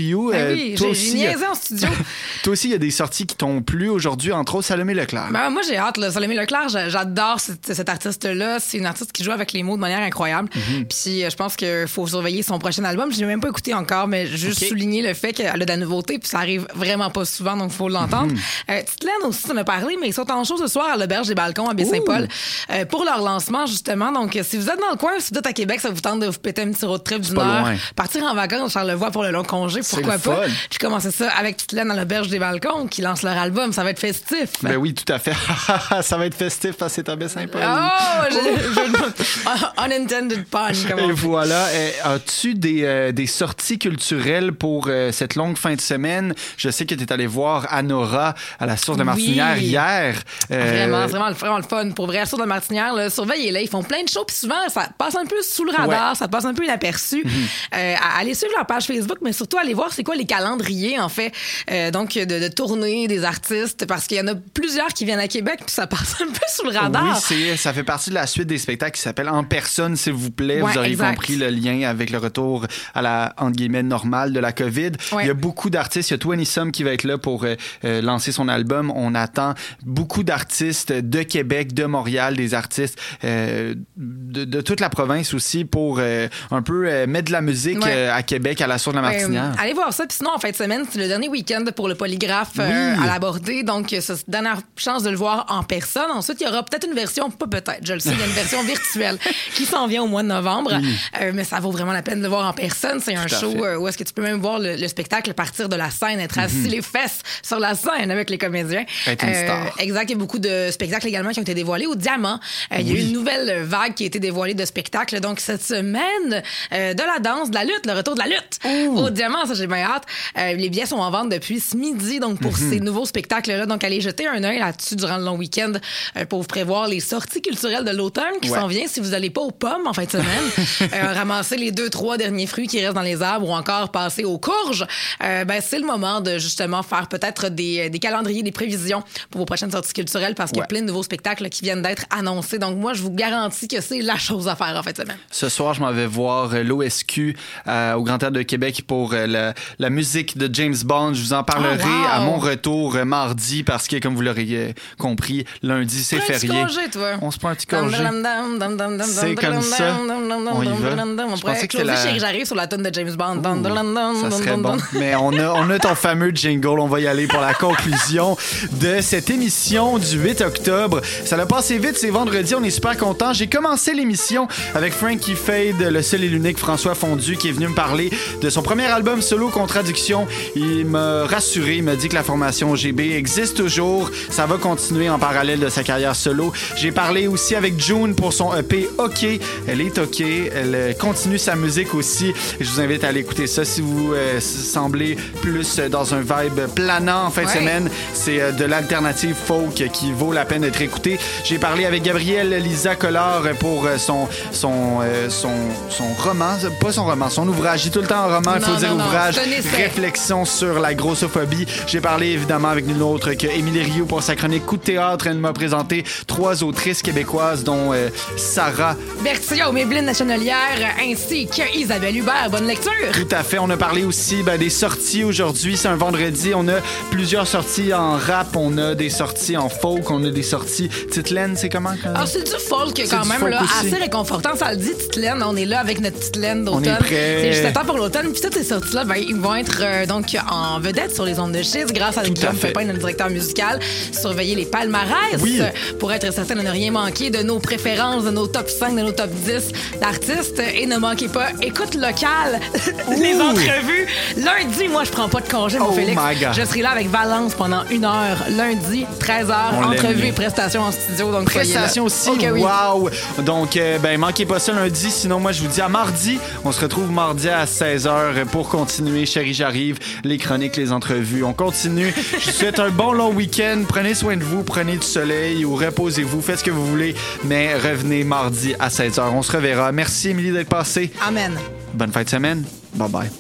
Euh, oui, toi j'ai, aussi, j'ai niaisé en studio. Toi aussi, il y a des sorties qui t'ont plu aujourd'hui, entre autres Salomé Leclerc. Ben, moi, j'ai hâte. Là. Salomé Leclerc, j'adore cette, cette artiste-là. C'est une artiste qui joue avec les mots de manière incroyable. Mm-hmm. Puis je pense qu'il faut surveiller son prochain album. Je l'ai même pas écouté encore, mais juste okay. souligner le fait qu'elle a de la nouveauté, puis ça arrive vraiment pas souvent, donc il faut l'entendre. Mm-hmm. Euh, Titelaine aussi, on a parlé, mais ils sont en show ce soir à l'Auberge des Balcons à Baie-Saint-Paul euh, pour leur lancement, justement. Donc, si vous êtes dans le coin, si vous êtes à Québec, ça vous tente de vous péter un petit road trip d'une heure, partir en vacances, Charlevoix pour le long congé, pourquoi pas? Fun. Puis commencer ça avec Titelaine à l'Auberge des Balcons qui lance leur album. Ça va être festif. Ben oui, tout à fait. Ça va être festif parce que c'est à Baie-Saint-Paul. Oh! Je, je, unintended pun. Et voilà. As-tu des, euh, des sorties culturelles pour euh, cette longue fin de semaine? Je sais que tu es allé voir Anora à la Source de Martinière oui. hier. Euh... Vraiment, vraiment, vraiment le fun. Pour vrai, la Source de Martinière, là, surveillez-les. Ils font plein de shows. Puis souvent, ça passe un peu sous le radar. Ouais. Ça passe un peu inaperçu. Mm-hmm. Euh, allez suivre leur page Facebook, mais surtout allez voir c'est quoi les calendriers, en fait. Euh, donc, de, de tournées des artistes. Parce qu'il y en a plusieurs qui viennent à Québec. Puis ça passe un peu sous le radar. Oui, c'est, ça fait partie de la suite des spectacles qui s'appelle En personne, s'il vous plaît. Ouais, vous auriez exact. compris le lien avec le retour à la, entre guillemets, normale de la COVID. Ouais. Il y a beaucoup d'artistes. Il y a Twenty Some qui va être là pour euh, euh, lancer son album. On attend beaucoup d'artistes de Québec, de Montréal, des artistes euh, de, de toute la province aussi pour euh, un peu euh, mettre de la musique ouais. euh, à Québec, à la Source de la Martinière. Euh, allez voir ça. Puis sinon, en fin de semaine, c'est le dernier week-end pour le Polygraphe oui. euh, à l'Abordé. Donc, c'est une dernière chance de le voir en personne. Ensuite, il y aura peut-être une version, pas peut-être, je le sais, il y a une version virtuelle qui s'en vient au mois de novembre. Oui. Euh, mais ça vaut vraiment la peine de le voir en personne. C'est un Tout show euh, où est-ce que tu peux même voir le, le spectacle partir de la scène, être assis mm-hmm. les fesses sur la scène avec les comédiens. Être une star. Euh, exact. Il y a beaucoup de spectacles également qui ont été dévoilés au Diamant. Euh, il oui. y a eu une nouvelle vague qui a été dévoilée de spectacles. Donc, cette semaine, euh, de la danse, de la lutte, le retour de la lutte Ouh. au Diamant, ça j'ai bien hâte. Euh, les billets sont en vente depuis ce midi, donc pour mm-hmm. ces nouveaux spectacles-là. Donc, allez jeter un œil là-dessus durant le long week-end euh, pour vous prévoir les sorties culturelles de l'automne qui ouais. s'en vient si vous n'allez pas aux pommes en fin de semaine. euh, ramasser les deux, trois derniers fruits qui restent dans les arbres ou encore passer aux courges. Euh, ben, c'est le moment de justement faire peut-être des, des calendriers, des prévisions pour vos prochaines sorties culturelles parce qu'il ouais. y a plein de nouveaux spectacles qui viennent d'être annoncés. Donc, moi, je vous garantis que c'est la chose à faire en fin de semaine. Ce soir, je m'en vais voir l'O S Q euh, au Grand Théâtre de Québec pour euh, la, la musique de James Bond. Je vous en parlerai oh, wow. à mon retour euh, mardi parce que, comme vous l'aurez euh, compris, lundi, c'est férié. Un petit congé, toi. On se prend un petit congé. C'est comme ça. On y va. On pourrait closer la... Chérie J'arrive sur la tonne de James Bond. Ouh, ça serait bon. Mais on a, on a ton fameux jingle. On va y aller pour la conclusion de cette émission du huit octobre. Ça l'a passé vite, c'est vendredi. On est super contents. J'ai commencé l'émission avec Frankie Fade, le seul et l'unique François Fondu, qui est venu me parler de son premier album solo, Contradiction. Il m'a rassuré. Il m'a dit que la formation G B existe toujours. Ça va continuer en parallèle de sa carrière solo. J'ai parlé aussi avec June pour son E P OK. Elle est OK. Elle continue sa musique aussi. Je vous invite à aller écouter ça si vous euh, semblez plus dans un vibe planant en fin ouais. de semaine. C'est euh, de l'alternative folk qui vaut la peine d'être écouté. J'ai parlé avec Gabrielle Lisa Collard pour euh, son, son, euh, son, son roman. Pas son roman, son ouvrage. J'ai tout le temps un roman, il faut non, dire non, ouvrage. Non, réflexion sur la grossophobie. J'ai parlé évidemment avec nul autre que Émilie Rioux pour sa chronique Coup de théâtre. Elle m'a présenté trois autrices québécoises, dont euh, Sarah Bertillon, Mébline Nationalière, ainsi que Isabelle Hubert. Bonne lecture. Tout à fait. On a parlé aussi ben, des sorties aujourd'hui. C'est un vendredi. On a plusieurs sorties en rap. On a des sorties en folk. On a des sorties... Titelaine, c'est comment? Quand... Alors, c'est du folk c'est quand du même, folk là, assez réconfortant. Ça le dit, Titelaine. On est là avec notre Titelaine d'automne. On est prêt. C'est juste temps pour l'automne. Puis toutes ces sorties-là, ben, ils vont être euh, donc en vedette sur les ondes de Chiz grâce à Guillaume Pépin, notre directeur musical. Surveiller les palmarès oui. pour être certain de ne rien manquer de nos préférences, de nos top cinq, de nos top dix d'artistes. Et ne manquez pas, écoute locale, les entrevues. Lundi, moi, je prends pas de congé, mon oh Félix. Je serai là avec Valence pendant une heure. Lundi, treize heures, On entrevue et prestations en studio. Donc prestations aussi, okay, oui. Wow! Donc, euh, ben, manquez pas ça lundi. Sinon, moi, je vous dis à mardi. On se retrouve mardi à seize heures pour continuer. Chérie, j'arrive. Les chroniques, les entrevues. On continue. Je vous souhaite un bon long week-end. Prenez soin de vous. Prenez du soleil ou reposez-vous. Faites ce que vous voulez. Mais revenez mardi à seize heures. On se reverra. Merci, Émilie, d'être passée. Amen. Bonne fin de semaine. Bye-bye.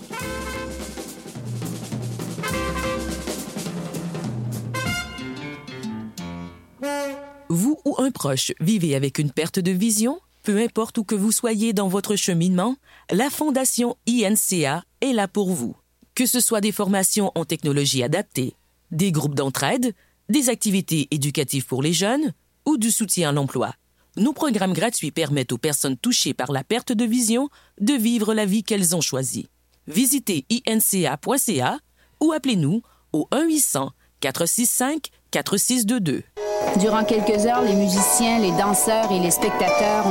Vous ou un proche vivez avec une perte de vision? Peu importe où que vous soyez dans votre cheminement, la Fondation I N C A est là pour vous. Que ce soit des formations en technologie adaptée, des groupes d'entraide, des activités éducatives pour les jeunes ou du soutien à l'emploi, nos programmes gratuits permettent aux personnes touchées par la perte de vision de vivre la vie qu'elles ont choisie. Visitez i n c a point c a ou appelez-nous au un huit cents quatre six cinq quatre six deux deux. Durant quelques heures, les musiciens, les danseurs et les spectateurs ont